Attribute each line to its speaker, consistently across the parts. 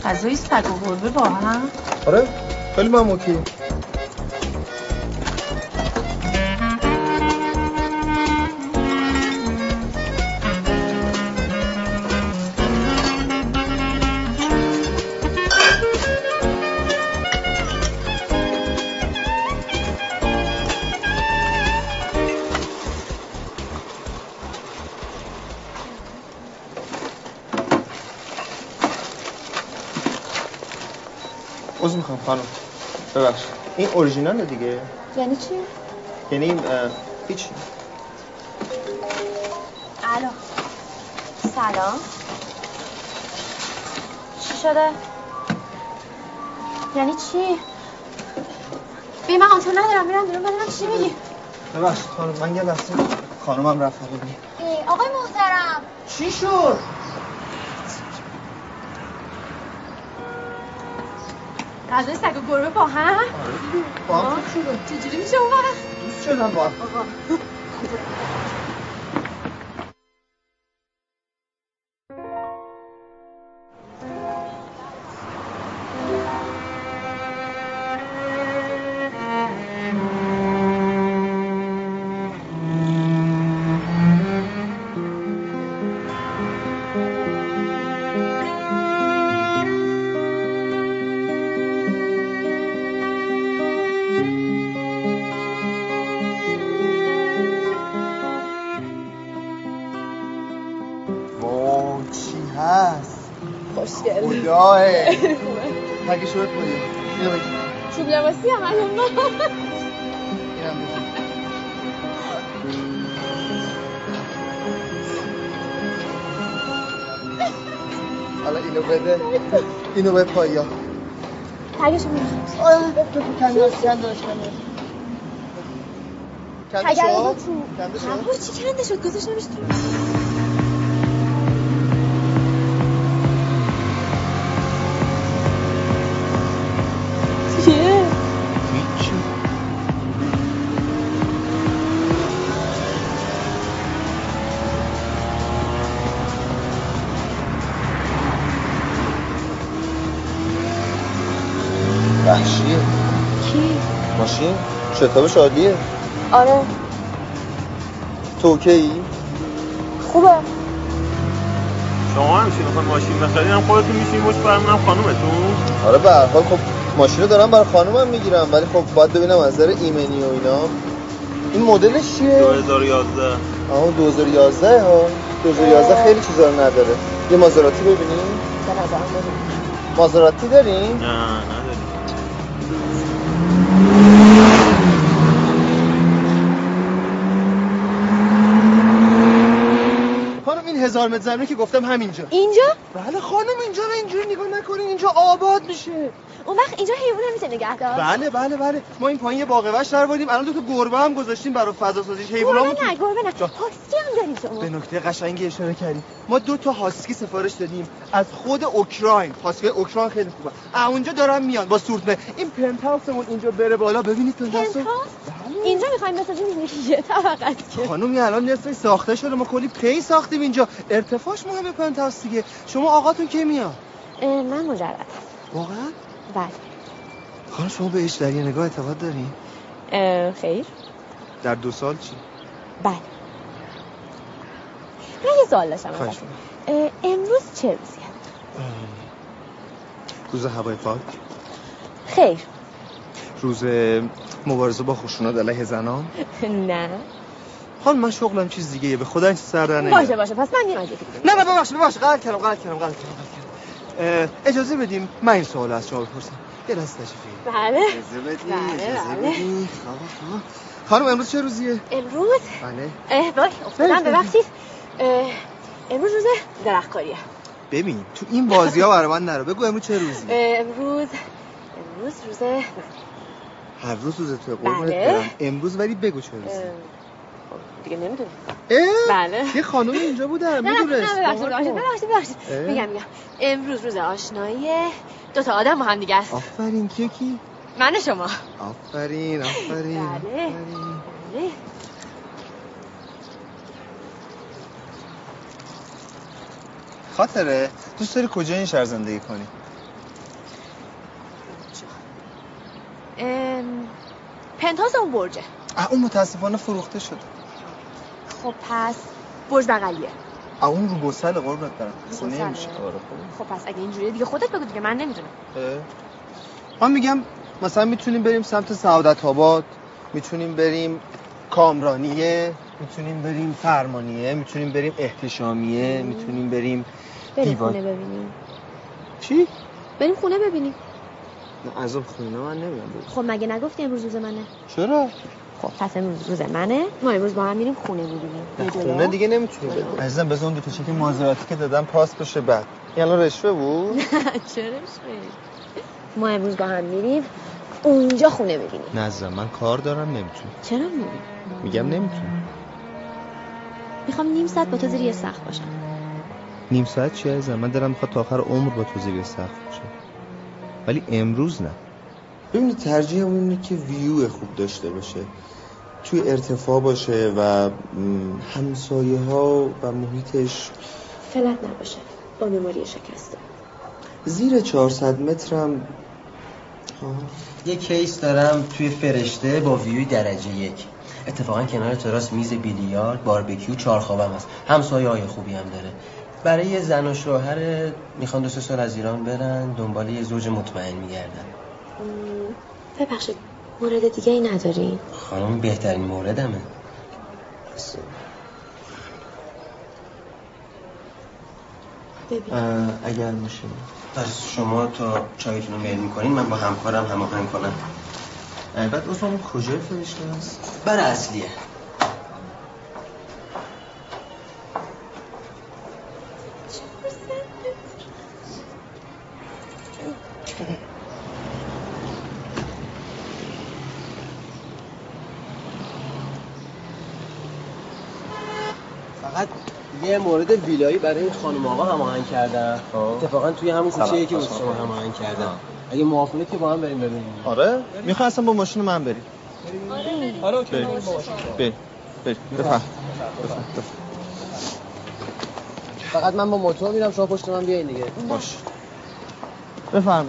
Speaker 1: غذای سگ و گربه با هم؟
Speaker 2: آره خیلی مموکی. عذر میخوام خانم ببخشید این اورژیناله دیگه.
Speaker 3: یعنی چی؟
Speaker 2: یعنی هیچ.
Speaker 3: الو سلام چی شده؟ یعنی چی؟ بی من آنتون ندارم میرم بیرون ببینم چی میگی.
Speaker 2: ببخشید خانم من یه لحظه خانمم رفت ببینی.
Speaker 3: آقای محترم
Speaker 2: چی شد؟
Speaker 3: غذای سگ و گربه با هم؟
Speaker 2: آره دیگه با هم خوب شدن.
Speaker 3: چجوری میشه اون وقت؟
Speaker 2: دوست شدن با هم.
Speaker 3: خوشگل
Speaker 2: خداه تگه شوید کنیم اینو بگیم
Speaker 3: چوب لباسی هم الان ما
Speaker 2: اینم بگیم حالا اینو بده اینو به پایا
Speaker 3: تگشو میخوام
Speaker 2: کنده شد
Speaker 3: چی کنده شد گذاشتمش تو چیه؟
Speaker 2: هیچی وحشیه
Speaker 3: کی؟
Speaker 2: ماشین؟ شتاب شادیه
Speaker 3: آره
Speaker 2: تو اوکی؟
Speaker 3: خوبه
Speaker 4: شما همیشه میخواد ماشین بخرید هم خودتون میشین مش برمونم خانومتون؟
Speaker 2: آره به هر حال خب ماشین رو دارم برای خانومم میگیرم ولی خب باید ببینم از نظر ایمنی و اینا. این مدلش چیه؟
Speaker 4: 2011
Speaker 2: آها 2011 ها 2011 خیلی چیزا رو نداره. یه مازراتی ببینیم؟
Speaker 3: به نظرم ببینیم
Speaker 2: مازراتی داریم؟
Speaker 4: نه نداریم.
Speaker 2: خانم این 1000 متر زمینی که گفتم همینجا.
Speaker 3: اینجا؟
Speaker 2: بله خانم اینجا رو اینجوری نگاه نکنین اینجا آباد میشه.
Speaker 3: اون وقت اینجا حیوان هم میشه نگه داشت؟
Speaker 2: بله ما این پایین یه باغ وحش درآوردیم الان 2 تا گربه هم گذاشتیم برای فضا سازی. حیوانامون
Speaker 3: گربه نه هاسکی هم داریم شما.
Speaker 2: به نکته قشنگی اشاره کردیم. ما 2 تا هاسکی سفارش دادیم از خود اوکراین. هاسکی اوکراین خیلی خوبه. اونجا دارن میان با سورتمه. این پنت هاوسمون اینجا بره بالا ببینید پنت هاوس.
Speaker 3: اینجا می‌خوایم بسازیم یه طبقه است که.
Speaker 2: خانم الان نصفش ساخته شده ما کلی پی ساختیم اینجا. ارتفاعش مهمه پنت هاوس دیگه. شما آقاتون کی میاد؟
Speaker 3: من مجردم.
Speaker 2: واقعا؟
Speaker 3: بله.
Speaker 2: خانم شما به اشتری نگاه اعتقاد دارین؟
Speaker 3: خیر.
Speaker 2: در 2 سال چی؟
Speaker 3: بله. من یه سوال داشتم. امروز چه روزیه؟
Speaker 2: روز هوای پاک.
Speaker 3: خیر.
Speaker 2: روز مبارزه با خشونت علیه زنان؟
Speaker 3: نه.
Speaker 2: خانم من شغلم چیز دیگه به خدا این سر در نمیاد.
Speaker 3: باشه پس من میام.
Speaker 2: نه ببخشید غلط کردم. اجازه بدیم من این سوالو از شما بپرسم. یه لحظه تشریف.
Speaker 3: بله.
Speaker 2: اجازه بدید. خانم امروز چه روزیه؟
Speaker 3: امروز؟
Speaker 2: بله.
Speaker 3: وای افتادم ببخشید. امروز روز درختکاریه.
Speaker 2: ببین تو این بازی‌ها برای من نرو. بگو امروز چه روزیه؟
Speaker 3: امروز روز
Speaker 2: هر روز تو قربونت برم. امروز ولی بگو چه روزیه.
Speaker 3: دیگه نمیدونم.
Speaker 2: بله. یه خانم اینجا بودن میدونست.
Speaker 3: ببخشید. میگم امروز روز آشنایی 2 تا آدم با هم دیگه است.
Speaker 2: آفرین کی؟
Speaker 3: من شما.
Speaker 2: آفرین.
Speaker 3: بله.
Speaker 2: خاطره دوست داری کجا این شهر زندگی کنی؟
Speaker 3: پنتهاوس اون برجه.
Speaker 2: اون متاسفانه فروخته شده.
Speaker 3: خب پس برج بغلیه.
Speaker 2: اون رو گسل قربت برم.
Speaker 3: نمیشه. خب پس اگه اینجوریه دیگه خودت بگو دیگه، من نمیدونم.
Speaker 2: من میگم مثلا میتونیم بریم سمت سعادت آباد، میتونیم بریم کامرانیه، میتونیم بریم فرمانیه، میتونیم بریم احتشامیه، میتونیم بریم
Speaker 3: خونه ببینیم.
Speaker 2: چی؟
Speaker 3: بریم خونه ببینیم.
Speaker 2: نه از اون خونه من نمیام.
Speaker 3: خب مگه نگفتی امروز روز منه؟
Speaker 2: چرا؟
Speaker 3: خب پس امروز روز منه، ما امروز با هم میریم خونه ببینیم.
Speaker 2: خونه دیگه نمیتونیم بریم. عزیزم بذار اون دو تا چک مازراتی که دادم پاس بشه بعد. یعنی رشوه بود؟
Speaker 3: چرا رشوه؟ ما امروز با هم میریم اونجا خونه ببینیم.
Speaker 2: نه عزیزم من کار دارم نمیتونم.
Speaker 3: چرا میری؟
Speaker 2: میگم نمیتونم.
Speaker 3: میخوام نیم ساعت با تو زیر یه سقف باشم.
Speaker 2: نیم ساعت چیه عزیزم؟ من دلم میخواد تا آخر عمر با تو زیر یه سقف باشم. ولی امروز نه. ببینید ترجیحم اینه که ویو خوب داشته باشه، توی ارتفاع باشه و همسایه ها و محیطش
Speaker 3: فلت نباشه با مموری شکسته.
Speaker 2: زیر 400 مترم.
Speaker 5: یه کیس دارم توی فرشته با ویوی درجه 1. اتفاقا کنار تراس میز بیلیارد، باربیکیو، 4 خوابم هست. همسایه های خوبی هم داره. برای یه زن و شوهر میخوان 2-3 سال از ایران برن دنبال یه زوج مطمئن میگردن.
Speaker 3: ببخشید مورد دیگه ای نداری؟
Speaker 5: خانم بهترین موردمه.
Speaker 3: ببین
Speaker 2: اگر میشه
Speaker 5: پس شما تا چایتون رو میل میکنین، من با همکارم هماهنگ کنم.
Speaker 2: بعد اصلا کجای فرشته هست؟
Speaker 5: بر اصلیه. فقط یه مورد ویلایی برای این خانم آقا هماهنگ کردم. اتفاقا توی همون کوچه‌ای که واسه شما هماهنگ کردم. اگه موافقت که با هم بریم ببینیم.
Speaker 2: آره میخوام اصلا با ماشین من بریم.
Speaker 5: آره اوکی.
Speaker 2: بریم بفهم.
Speaker 5: فقط من با موتور میرم، شما پشت من بیاین دیگه.
Speaker 2: باش بفهم.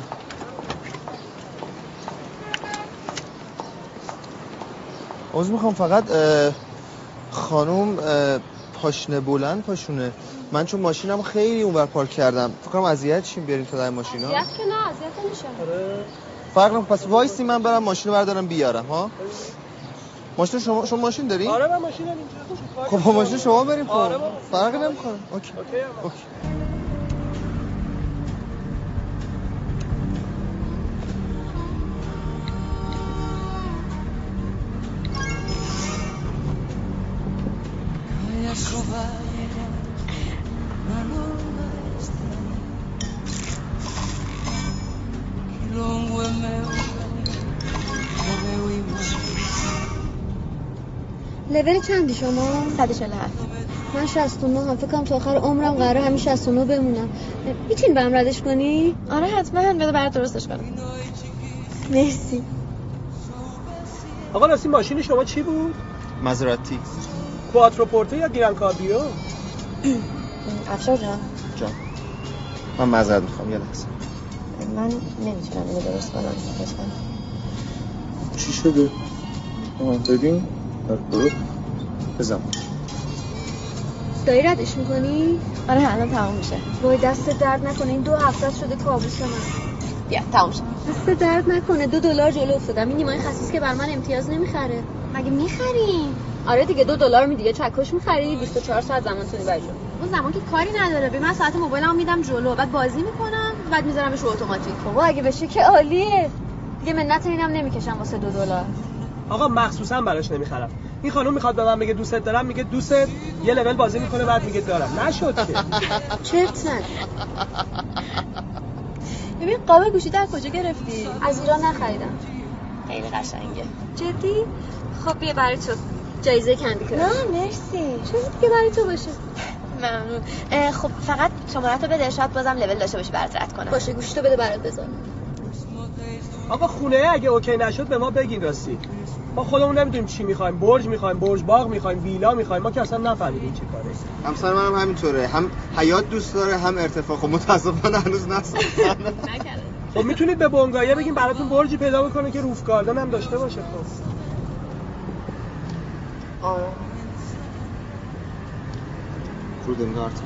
Speaker 2: عذر میخوام فقط خانوم پاشنه بلند پاشونه. من چون ماشینم خیلی اونور پارک کردم فکر کنم اذیت شیم بیاریم تا در ماشینا.
Speaker 3: اذیت که نه، اذیت نمیشه.
Speaker 2: آره فرق نمیکنه. پس وایسی من برم ماشینو بردارم بیارم. ها ماشین شما ماشین داری؟
Speaker 6: آره من ماشین دارم اینجا.
Speaker 2: خب با ماشین شما بریم. خب
Speaker 6: آره
Speaker 2: فرق نمیکنه. اوکی.
Speaker 7: لول چندی شما؟
Speaker 3: 147.
Speaker 7: من 69 هم. فکر کنم تا آخر عمرم قراره همین 69 بمونم. میتونی برام ردش کنی؟
Speaker 3: آره حتما، بذار برات درستش کنم.
Speaker 7: مرسی.
Speaker 6: آقا راستی ماشین شما چی بود؟
Speaker 2: مازراتی.
Speaker 6: کواتروپورته یا گران کابریو؟
Speaker 3: افشار جان
Speaker 2: من معذرت میخوام یه لحظه.
Speaker 3: من نمیتونم اینو درست کنم لطفاً.
Speaker 2: چی شده؟ ببین درست بزن.
Speaker 7: داری ردش میکنی؟
Speaker 3: آره الان تمام میشه.
Speaker 7: وای دست درد نکنه، این 2 هفته شده کابوس من.
Speaker 3: بیا تمام شد.
Speaker 7: دست درد نکنه، $2 جلو افتادم. این نیمای خسیس که بر من امتیاز نمیخره.
Speaker 3: مگه میخریم؟
Speaker 7: آره دیگه $2 میدی، چکش میخری 24 ساعت زمانتونی برشون.
Speaker 3: اون زمان که کاری نداره. به من ساعت موبایلمو میدم جلو، بعد بازی میکنم، بعد میذارمش رو اتوماتیک.
Speaker 7: بابا اگه بشه که عالیه. دیگه منت اینم نمیکشم واسه $2.
Speaker 6: آقا مخصوصا براش نمیخرم. این خانم میخواد به من بگه دوست دارم، میگه دوست، یه لول بازی میکنه بعد میگه دارم. نشد که.
Speaker 7: چرت نگو.
Speaker 3: ببین قاب گوشی در کجا گرفتی؟
Speaker 7: از ایران نخریدم.
Speaker 3: خیلی قشنگه.
Speaker 7: جدی؟ خب بیا برای تو جایزه کندی کرد.
Speaker 3: نه مرسی.
Speaker 7: چرا دیگه برای تو باشه؟
Speaker 3: ممنون. خب فقط شماره‌تو بده، شاید بازم لول داشته باشی برات رد کنم.
Speaker 7: باشه گوشتو بده برات بذارم.
Speaker 6: آقا خونه اگه اوکی نشد به ما بگین راستی. ما خودمون نمیدونیم چی میخوایم. برج میخوایم، برج باغ میخوایم، ویلا میخوایم. ما که اصلا نفهمیدیم چی کاره.
Speaker 2: همسر منم همینطوره. هم حیات دوست داره هم ارتفاع. خب متاسفانه هنوز نساختن.
Speaker 6: خب میتونید به بنگاهی بگیم براتون برجی پیدا بکنه که روف گاردن هم داشته باشه. خب
Speaker 2: رودنگارتن.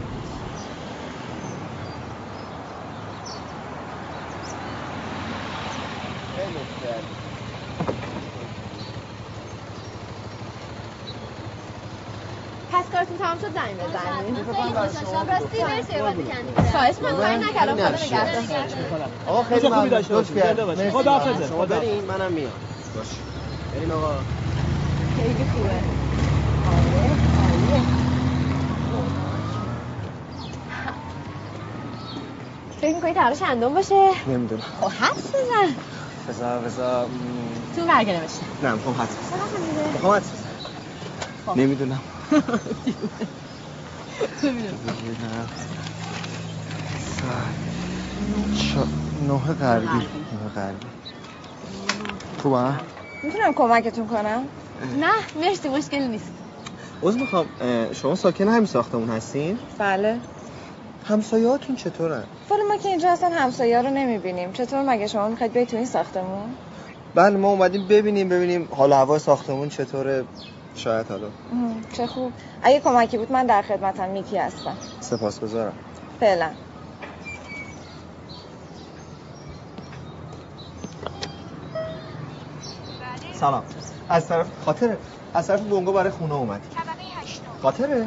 Speaker 3: پس کارتون تمام شد زنگ بزنید. راستی مرسی بابت کندی. خواهش من کاری نکردم. خدا نگهدار.
Speaker 2: آقا خیلی
Speaker 6: خوبی داشته باشید. خداحافظ.
Speaker 5: شما بریم منم میام.
Speaker 2: باشه.
Speaker 5: بریم آقا.
Speaker 3: خیلی خوبه. فکر می‌کنی تقریبا چندم باشه؟
Speaker 2: نمیدونم.
Speaker 3: خب حدس بزن.
Speaker 2: بذار
Speaker 3: تو برگه نوشته.
Speaker 2: نه میخوام حدس بزنم. نمیدونم. نه غربی. خوبه؟
Speaker 1: میتونم کمکتون کنم؟
Speaker 3: نه مرسی مشکلی نیست.
Speaker 2: عذر میخوام شما ساکن همین ساختمون هستین؟
Speaker 1: بله.
Speaker 2: همسایه‌هاتون چطورن؟
Speaker 1: ولی ما که اینجا اصلا همسایه‌ها رو نمیبینیم. چطور مگه شما میخواید بیاید تو این ساختمون؟
Speaker 2: بله ما اومدیم ببینیم حال هوای ساختمون چطوره. شاید حالا
Speaker 1: چه خوب. اگه کمکی بود من در خدمتم. میکی هستم.
Speaker 2: سپاسگزارم.
Speaker 1: فعلا.
Speaker 2: سلام. از طرف بونگو برای خونه اومدی. خاطره.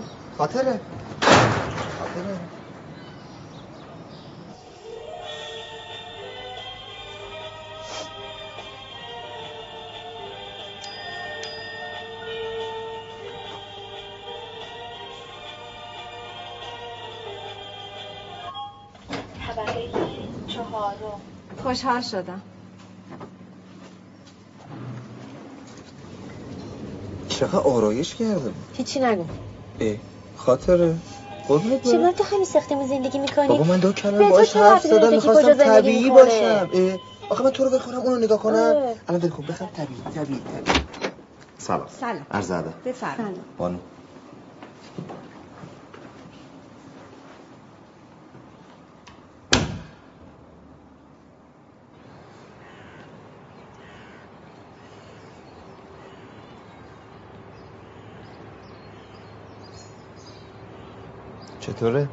Speaker 7: طبقه 4.
Speaker 1: خوشحال شدم.
Speaker 2: چقدر آرایش کرده.
Speaker 3: هیچی نگو.
Speaker 2: خاطره. قربونت
Speaker 7: شما تو همین ساختمون زندگی میکنی؟
Speaker 2: بابا من 2 کلمه باهاش حرف زدم می‌خواستم طبیعی باشم. آخه من تو رو بخونم اونو نگاه کنم. الان بگو بخوام طبیعی. سلام. عرض ادب.
Speaker 1: بفرمایید.
Speaker 2: بانو. چطوره؟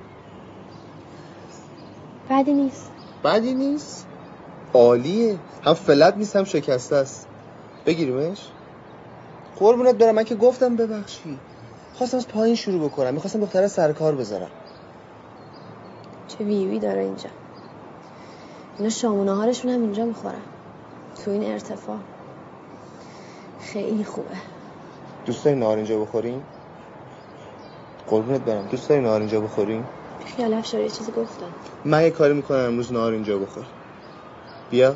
Speaker 2: بدی نیست؟ عالیه. هم فلت نیست هم شکسته است. بگیریمش؟ قربونت برم من که گفتم ببخشی. خواستم از پایین شروع بکنم. میخواستم دختره سر کار بذارم.
Speaker 3: چه ویوی داره اینجا. اینا شام و نهارشون هم اینجا میخورن. تو این ارتفاع. خیلی خوبه.
Speaker 2: دوست داری نهار اینجا بخوریم؟ قربونت برم دوست داری نهار اینجا بخوریم؟
Speaker 3: خیال افشار یه چیزی گفتم.
Speaker 2: من یه کاری میکنم امروز نهار اینجا بخور. بیا.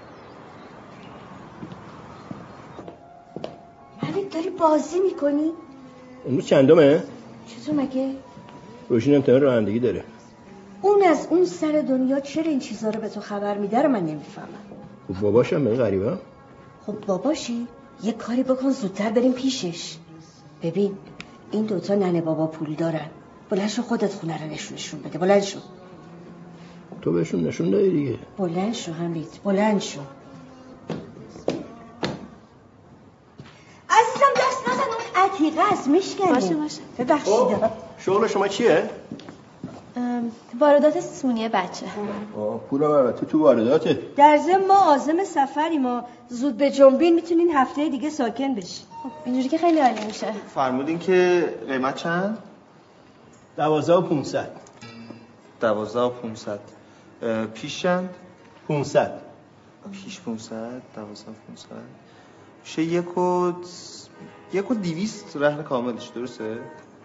Speaker 8: حمید داری بازی میکنی؟
Speaker 9: امروز چندمه؟
Speaker 8: چطور مگه؟
Speaker 9: روشین امتحان رانندگی داره.
Speaker 8: اون از اون سر دنیا چرا این چیزا رو به تو خبر میده رو من نمیفهمم.
Speaker 9: خب باباشم به این غریبه؟
Speaker 8: خب باباشی یه کاری بکن زودتر بریم پیشش. ببین این دوتا ننه بابا پول دارن. بلند شو خودت خونه رو نشونشون بده. بلند شو.
Speaker 9: تو بهشون نشون دادی دیگه.
Speaker 8: بلند شو حمید بلند شو. عزیزم دست نزن اون عتیقه است میشکنه.
Speaker 3: باشه.
Speaker 8: ببخشید.
Speaker 9: شغل شما چیه؟
Speaker 3: واردات سیمونی بچه.
Speaker 9: پول البته تو وارداته.
Speaker 8: در ضمن ما عازم سفری ما زود به جنبین میتونین هفته دیگه ساکن بشین.
Speaker 3: خب اینجوری که خیلی عالی میشه.
Speaker 2: فرمودین که قیمت چند؟
Speaker 9: 12,500.
Speaker 2: 12,500. پیش چند؟
Speaker 9: 500.
Speaker 2: پیش 500 12,500 میشه 1,200 رهن کاملش درسته؟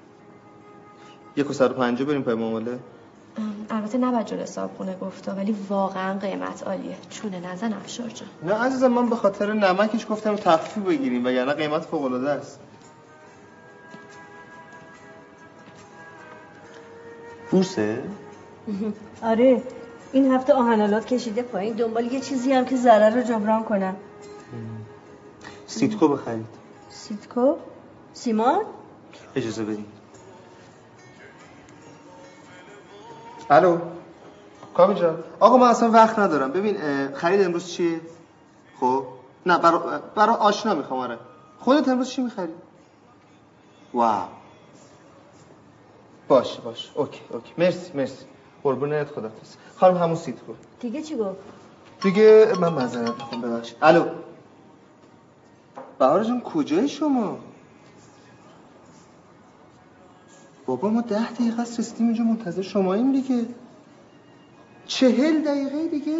Speaker 2: 1,150 بریم پای معامله.
Speaker 3: البته نباید جلو صاحبخونه گفتا ولی واقعا قیمت عالیه. چونه نزن افشار جان.
Speaker 2: نه عزیزم من به خاطر نمکش گفتم تخفیف بگیریم وگرنه قیمت فوق العاده است. بورسه؟
Speaker 8: آره این هفته آهنالات کشیده پایین دنبال یه چیزی هم که ضرر رو جبران کنم.
Speaker 2: سیتکو بخرید.
Speaker 8: سیتکو؟ سیمان؟
Speaker 2: اجازه بدین. الو کامی جان آقا من اصلا وقت ندارم. ببین خرید امروز چیه؟ خب نه برای آشنا میخوام. آره خودت امروز چی میخری؟ واو باشه اوکی مرسی قربونت خداحافظ. خانم همون سیت بود.
Speaker 8: دیگه چی گفت؟
Speaker 2: دیگه من معذرت میخوام ببخشید. الو بهار جون کجای شما؟ بابا ما 10 دقیقه است رسیدیم اینجا منتظر شماییم دیگه. 40 دقیقه دیگه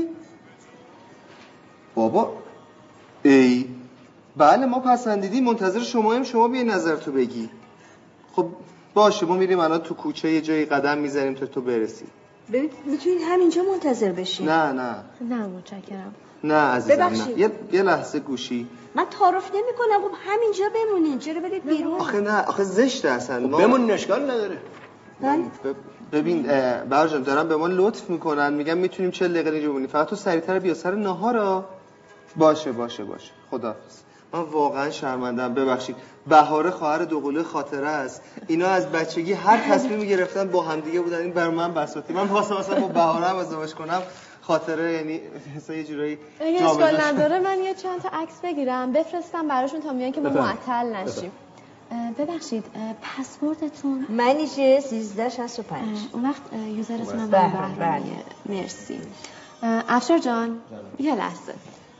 Speaker 2: بابا. ای بله ما پسندیدیم منتظر شماییم. شما بیا نظر تو بگی. خب باشه ما میریم الان تو کوچه یه جایی قدم میزنیم تا تو برسی.
Speaker 8: ببین میتونید همینجا منتظر بشین.
Speaker 2: نه
Speaker 3: متشکرم.
Speaker 2: نه عزیزم
Speaker 8: ببخشید.
Speaker 2: نه یه لحظه گوشی.
Speaker 8: من تعارف نمی‌کنم. خب همینجا بمونین. چرا برید بیرون؟
Speaker 2: آخه زشته اصلا. ما
Speaker 9: بمون اشکال نداره.
Speaker 2: ببین بهار جان دارن به ما لطف میکنن میگن میتونیم 40 دقیقه اینجا بمونیم. فقط تو سریعتر بیا سر ناهارا. باشه خداحافظ. من واقعا شرمندم ببخشید. بهاره خواهر دوقلوی خاطره است. اینا از بچگی هر تصمیمی گرفتن با هم دیگه بودن. این برای من بساطی. من خواستم مثلا با بهاره هم ازدواج کنم. خاطره یعنی مثلا یه جورایی
Speaker 3: اگه اشکال نداره من یه چند تا عکس بگیرم بفرستم براشون تا میان که ما معطل نشیم. ببخشید پسوردتون؟
Speaker 8: منیشه 1365.
Speaker 3: اون وقت یوزرتون هم بهرامیه. مرسی. افشار جان یه لحظه.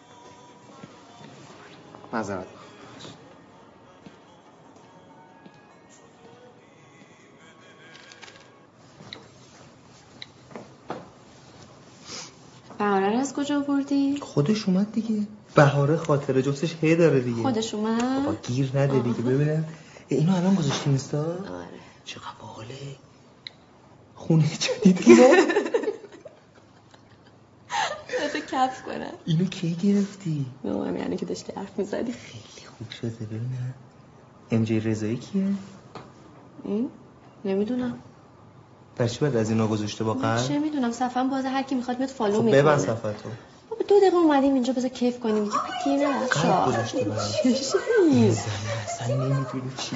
Speaker 2: معذرت.
Speaker 3: بهاره از کجا آوردی؟
Speaker 2: خودش اومد دیگه. بهاره خاطره جفتش هی داره دیگه.
Speaker 3: خودش اومد؟
Speaker 2: بابا گیر نده دیگه. ببینم اینو الان گذاشتی اینستا؟
Speaker 3: آره.
Speaker 2: چقدر باحاله. خونه جدیده.
Speaker 3: تو کف کنم.
Speaker 2: اینو کی گرفتی؟
Speaker 3: نه یعنی که داشتی حرف می‌زدی.
Speaker 2: خیلی خوب شده. ببینم ام جی رضایی کیه؟
Speaker 3: این نمیدونم.
Speaker 2: برای چی بعد از اینا گذاشته واقعا؟
Speaker 3: چه میدونم صفحه بازه هر کی میخواد میاد فالو
Speaker 2: خب
Speaker 3: میکنه.
Speaker 2: ببند صفحه تو.
Speaker 3: بابا 2 دقیقه اومدیم اینجا بذار کیف کنیم دیگه. گیر نشه.
Speaker 2: قلب گذاشته برام.
Speaker 3: چی؟
Speaker 2: اصلا نمیدونی چی.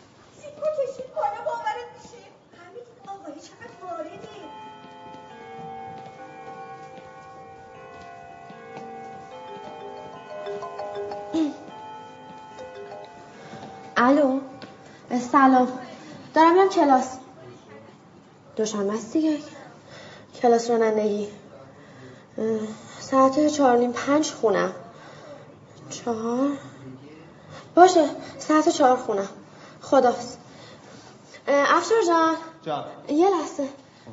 Speaker 3: الو سلام دارم میرم کلاس. دوشنبه است دیگه. کلاس رانندگی ساعت 4:30-5 خونم. 4 باشه ساعت 4 خونم. خداحافظ. افشار جان یه لحظه.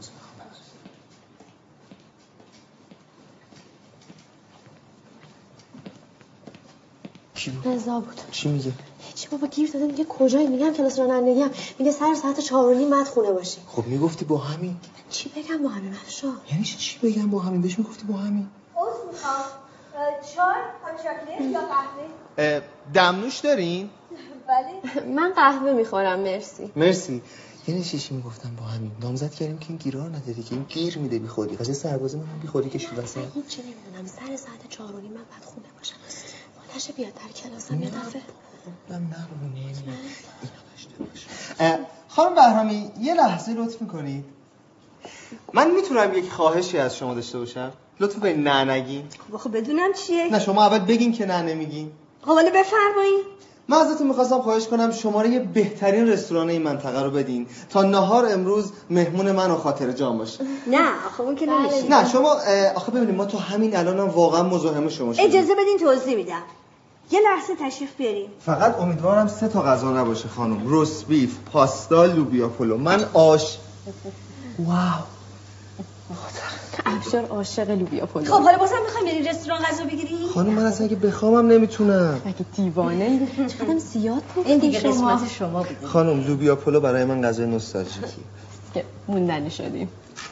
Speaker 3: رضا بود.
Speaker 2: چی میگه؟
Speaker 3: هیچی بابا گیر داده. میگه کجایی؟ میگم کلاس رانندگی ام. میگه ساعت 4:30 بعد خونه باشی.
Speaker 2: خب میگفتی با همین.
Speaker 3: چی بگم با همین افشار؟
Speaker 2: یعنی چی بگم با همین؟ بهش میگفتی با همین.
Speaker 7: عذر میخوام. چای چاکلیت یا قهوه؟
Speaker 2: دمنوش دارین؟
Speaker 7: بله.
Speaker 3: من قهوه میخورم مرسی.
Speaker 2: یعنی چی میگفتم با همین؟ نامزد کردیم که این گیرار نداری که این گیر میده بی خودی. قضیه سربازی من بی خودی کشید واسه.
Speaker 3: هیچ نمیدونم. ساعت 4:30 من بعد خونه باشم. مادرش بیاد در کلاسم یه دفعه.
Speaker 2: من نرونه اینا داشته باشه. خانم بهرامی یه لحظه لطف میکنید؟ من میتونم یک خواهشی از شما داشته باشم؟ لطف کنید نه نگین.
Speaker 8: خب بدونم چیه؟
Speaker 2: نه شما اول بگین که نه نمیگین.
Speaker 8: خب ولی بفرمایید.
Speaker 2: من ازتون میخواستم خواهش کنم شماره بهترین رستوران این منطقه رو بدین تا نهار امروز مهمون من و خاطره جان باشه.
Speaker 8: نه آخه اون که نمیشه.
Speaker 2: نه شما آخه ببینید ما تو همین الانم واقعا مزاحم شما شدیم.
Speaker 8: اجازه بدین توضیح میدم. یه لحظه تشریف بیارین.
Speaker 2: فقط امیدوارم 3 تا غذا نباشه خانم. روست بیف، پاستا، لوبیا پلو. من واو.
Speaker 3: افشار عاشق لوبیا پلو.
Speaker 8: خب حالا بازم میخوایم بریم رستوران غذا بگیری؟
Speaker 2: خانم من اصلا اگه بخوامم نمیتونم.
Speaker 3: مگه دیوانه ای؟ چقدر زیاد بود.
Speaker 8: این دیگه قسمت شما بود.
Speaker 2: خانم لوبیا پلو برای من غذای نوستالژیکیه.
Speaker 3: که موندنی شدیم.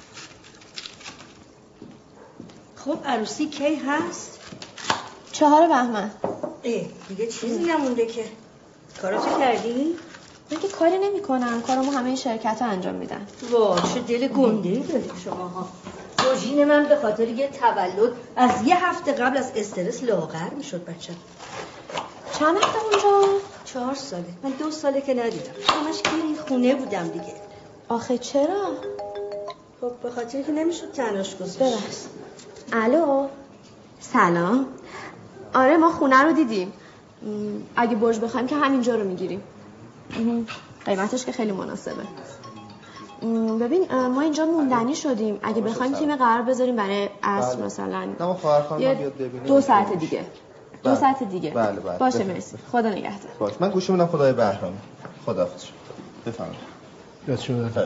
Speaker 8: خب عروسی کی هست؟
Speaker 3: 4 بهمن.
Speaker 8: دیگه چیزی نمونده که. کاراتو کردی؟
Speaker 3: من که کاری نمی‌کنم. کارامو همه این شرکت‌ها انجام میدن.
Speaker 8: واه چه دل گنده‌ای دارید شماها. روژین من به خاطر یه تولد از یه هفته قبل از استرس لاغر میشد بچه.
Speaker 3: چند وقت اونجا؟
Speaker 8: 4 ساله. من 2 ساله که ندیدم. همش گیر این خونه بودم دیگه.
Speaker 3: آخه چرا؟
Speaker 8: خب به خاطر که نمیشد تناش گذاشت. ببخشید. الو. سلام. آره ما خونه رو دیدیم. اگه برج بخوایم که همینجا رو میگیریم. قیمتش که خیلی مناسبه. ببین ما اینجا موندنی شدیم. اگه بخوایم تیم قرار بذاریم برای عصر مثلا.
Speaker 2: نه خواهر خانم بیاد ببینه.
Speaker 3: 2 ساعت دیگه. 2 ساعت دیگه.
Speaker 2: بله.
Speaker 3: باشه مرسی. خدا نگهدار.
Speaker 2: باشه من گوشی میدم خدای بهرام. خداحافظ. بفرمایید.
Speaker 9: یادشون بخیر.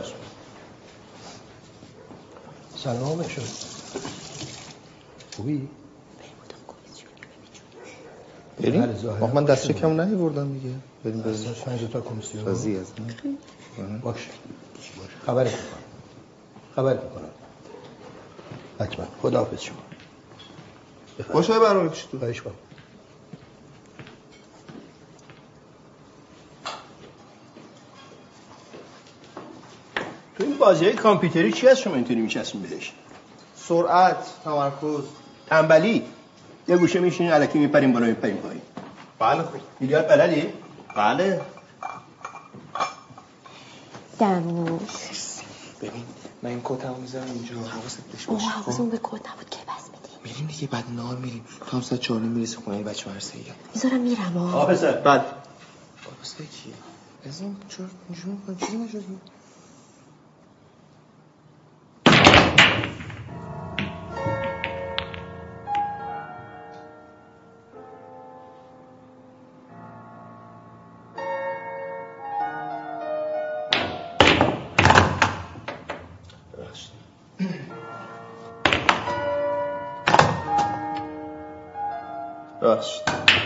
Speaker 9: سلام شما. خوبی؟
Speaker 2: بریم؟ من دست کم نیاوردم دیگه. بریم بزنیم
Speaker 9: 5 تا کمیسیون.
Speaker 2: راضی از
Speaker 9: باشه. خبرت میکنم. حتما. خداحافظ شما.
Speaker 2: باشه برام پیش تو.
Speaker 9: خواهش می‌کنم. تو این بازی‌های کامپیوتری چی از شما اینطوری میچسبین بهش؟
Speaker 2: سرعت، تمرکز،
Speaker 9: تنبلی. یه گوشه میشینین الکی میپریم بالا میپریم پایین.
Speaker 2: بله خوب.
Speaker 9: بیلیارد بلدی؟
Speaker 2: بله.
Speaker 3: دموش.
Speaker 2: ببین من این کتمو میذارم اینجا حواست بهش
Speaker 3: باشه.
Speaker 2: باشه.
Speaker 3: حواسمون به کد نبود که بس میدیم.
Speaker 2: میریم دیگه بعد نهار میریم. تا هم ساعت 4 میرسه خونه بچه مرسیه.
Speaker 3: میذارم میرم ها.
Speaker 9: پسر.
Speaker 2: بعد بابا کیه؟ ازم چرا اینجوری می‌کنی؟ چیزی نشدی؟
Speaker 9: راست.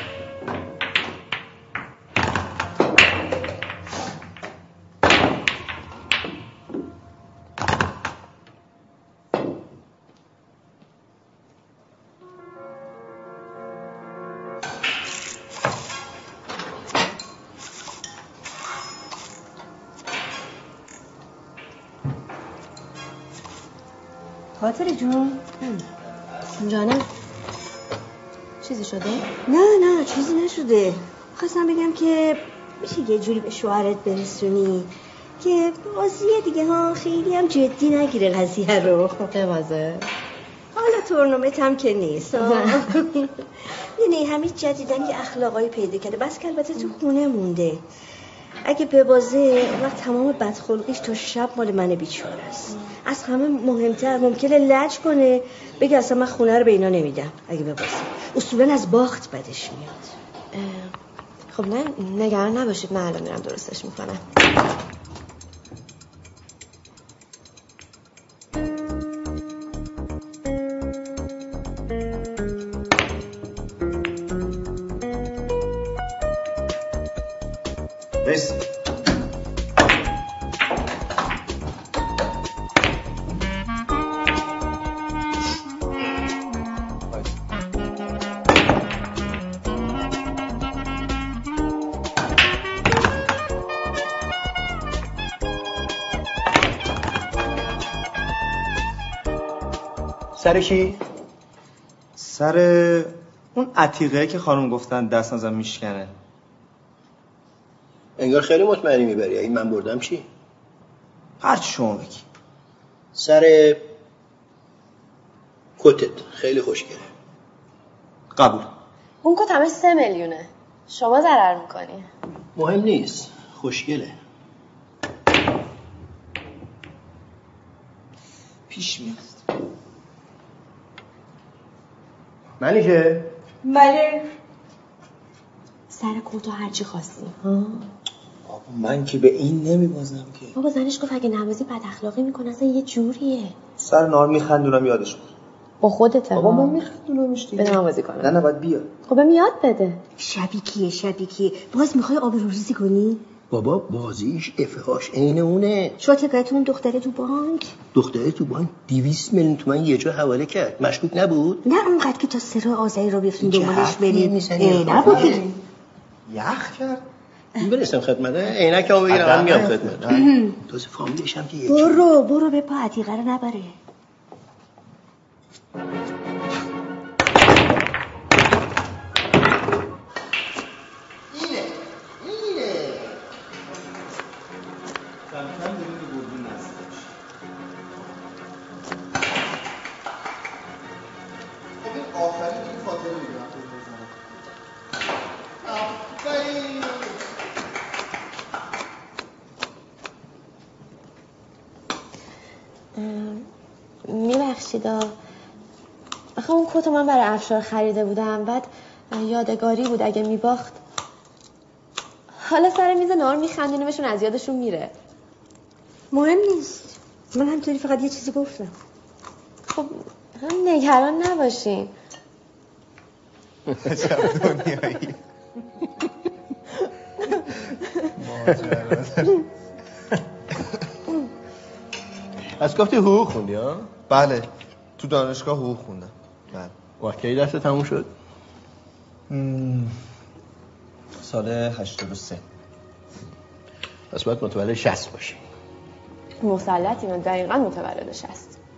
Speaker 8: خاطر جون
Speaker 3: جانم چیزی شده؟
Speaker 8: نه چیزی نشده. خواستم بگم که میشه یه جوری به شوهرت برسونی که بازیه دیگه ها خیلی هم جدی نگیره قضیه رو.
Speaker 3: چه بازه؟
Speaker 8: حالا تورنمنت هم که نیست. یعنی همین جدیدن یه اخلاقایی پیدا کرده، بس که البته تو خونه مونده. اگه به بازه وقت تمام بدخلقیش تا شب مال من بیچاره است. از همه مهمتر ممکنه لج کنه بگه اصلا من خونه رو به اینا نمیدم اگه به بازه. اصولا از باخت بدش میاد.
Speaker 3: خب نه نگران نباشید من الان میرم درستش میکنم.
Speaker 2: مرسی.
Speaker 9: سر کی؟
Speaker 2: سر اون عتیقه که خانم گفتن دست ازم میشکنه.
Speaker 9: انگار خیلی مطمئنی میبری. اگه من بردم چی؟
Speaker 2: هرچی شما بگی.
Speaker 9: سر کتت خیلی خوشگله.
Speaker 2: قبول.
Speaker 3: اون کت همه 3 میلیونه. شما ضرر میکنی.
Speaker 9: مهم نیست. خوشگله.
Speaker 2: پیش میاد.
Speaker 9: منی که؟
Speaker 8: بله.
Speaker 3: سر کت و هرچی خواستی.
Speaker 2: بابا من که به این نمیبازم که.
Speaker 3: بابا زنش گفت اگه نوازی بد اخلاقی میکنه اصلا یه جوریه.
Speaker 2: سر نار میخندونم یادش بود.
Speaker 3: با خودته.
Speaker 2: بابا من میخندونمش دیگه.
Speaker 3: بده نوازی کنم.
Speaker 2: نه باید بیاد.
Speaker 3: خب یاد بده.
Speaker 8: شبی کیه؟ باز میخوای آبروریزی کنی؟
Speaker 9: بابا بازیش افهاش عین اونه.
Speaker 8: شاتگتون دختره تو بانک
Speaker 9: 200 میلیون تومان یه جا حواله کرد. مشکوک نبود؟
Speaker 8: نه اونقدر که تا سر آذری رو بیفتیم دنبالش بریم.
Speaker 9: نبود.
Speaker 2: یخ کرد.
Speaker 9: این برسم خدمته. عینک هم بگیرم من میام خدمت. تازه فامیلش هم که یکی.
Speaker 8: برو به پا عتیقه رو نبره.
Speaker 3: ببخشیدا. آخه اون کتو من برای افشار خریده بودم، بعد یادگاری بود اگه میباخت. حالا سر میز نهار میخندونیمشون، از یادشون میره.
Speaker 8: مهم نیست، من همطوری فقط یه چیزی گفتم.
Speaker 3: خب نگران نباشین.
Speaker 2: عجب دنیایی.
Speaker 9: از گفتی حقوق خوندی ها؟
Speaker 2: بله، تو دانشگاه حقوق خوندم. بله.
Speaker 9: وقت کی درس تموم شد؟
Speaker 2: سال 83.
Speaker 9: پس باید متولد 60 باشی.
Speaker 3: مسلطی، من دقیقا متولد 60.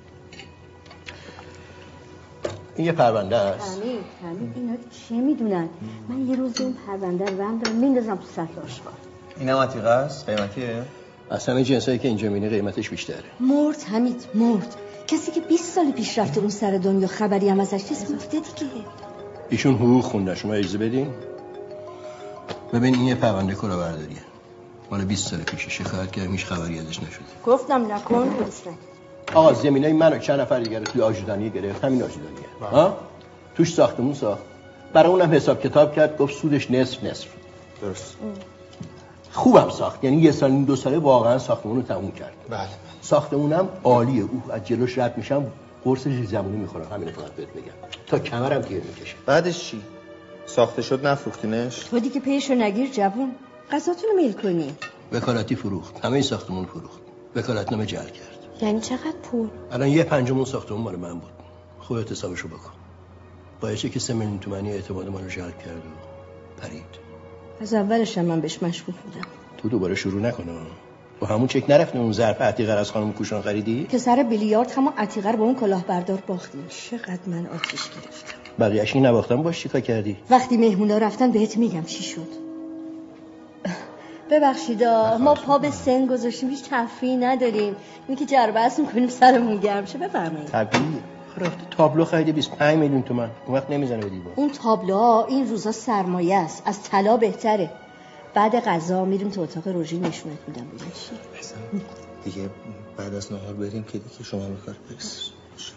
Speaker 9: این یه پرونده است.
Speaker 8: همین اینا چه میدونن؟ من یه روز این پرونده رو هم دارم میندازم تو سطل آشغال.
Speaker 2: این هم عتیقه است؟ قیمتیه؟
Speaker 9: از همه جنسایی که اینجا می‌بینی قیمتش بیشتره.
Speaker 8: مرد حمید، مرد. کسی که 20 سال پیش رفته اون سر دنیا خبری هم ازش نیست، گفته دیگه.
Speaker 9: ایشون حقوق خوندن، شما اجازه بدین؟ ببین این یه پرونده کلاهبرداریه. مال 20 سال پیشه، شکایت کردم هیچ خبری ازش نشده.
Speaker 8: گفتم نکن درست.
Speaker 9: آقا زمینای منو چند نفر دیگه رو توی آجودانی گرفت، همین آجودانیه. ها؟ توش ساختمون ساخت. برای اونم حساب کتاب کرد، گفت سودش نصف.
Speaker 2: درست.
Speaker 9: خوبم ساخت، یعنی یه سال 2 ساله واقعا ساختمون رو تموم کرد.
Speaker 2: بله.
Speaker 9: ساختمونم عالیه. او از جلوش رد میشم قرص زمینی میخورم، همین فقط بهت میگم. تا کمرم گیر میکشه.
Speaker 2: بعدش چی؟ ساخته شد نفروختینش؟
Speaker 8: تو دیگه پیشو نگیر جوون. قضاتونو میل کنی.
Speaker 9: وکالتی فروخت. همه ساختمون فروخت. وکالتنامه جعل کرد.
Speaker 3: یعنی چقدر پول؟
Speaker 9: الان 1/5 ساختمون مال من بود. خودت حسابشو بکن. باعث که 3 میلیون تومانی اعتماد منو جلب کرد و پرید.
Speaker 8: از اولش هم من بهش مشکوک بودم.
Speaker 9: تو دوباره شروع نکنه. با همون چک نرفتی اون ظرف عتیقه از خانم کوشان خریدی؟
Speaker 8: که سر بیلیارد همون عتیقه رو با اون کلاهبردار باختیم. چقدر من آتیش گرفتم.
Speaker 9: بقیه‌اش این نواختن باش چیکار کردی؟
Speaker 8: وقتی مهمونا رفتن بهت میگم چی شد. ببخشیدا ما پا به سن گذاشتیم، هیچ تفریحی نداریم. این که جربه‌اس می‌کنیم سرمون گرم شه. بفرمایید.
Speaker 9: طبیعیه. رفته تابلو خریده 25 میلیون تومان. اون وقت نمیزنه به دیوار.
Speaker 8: اون تابلوها این روزا سرمایه است، از طلا بهتره. بعد غذا میریم تو اتاق روژی نشونت میدم ببین چی.
Speaker 2: دیگه بعد از نهار بریم که دیگه شما به کار برسید.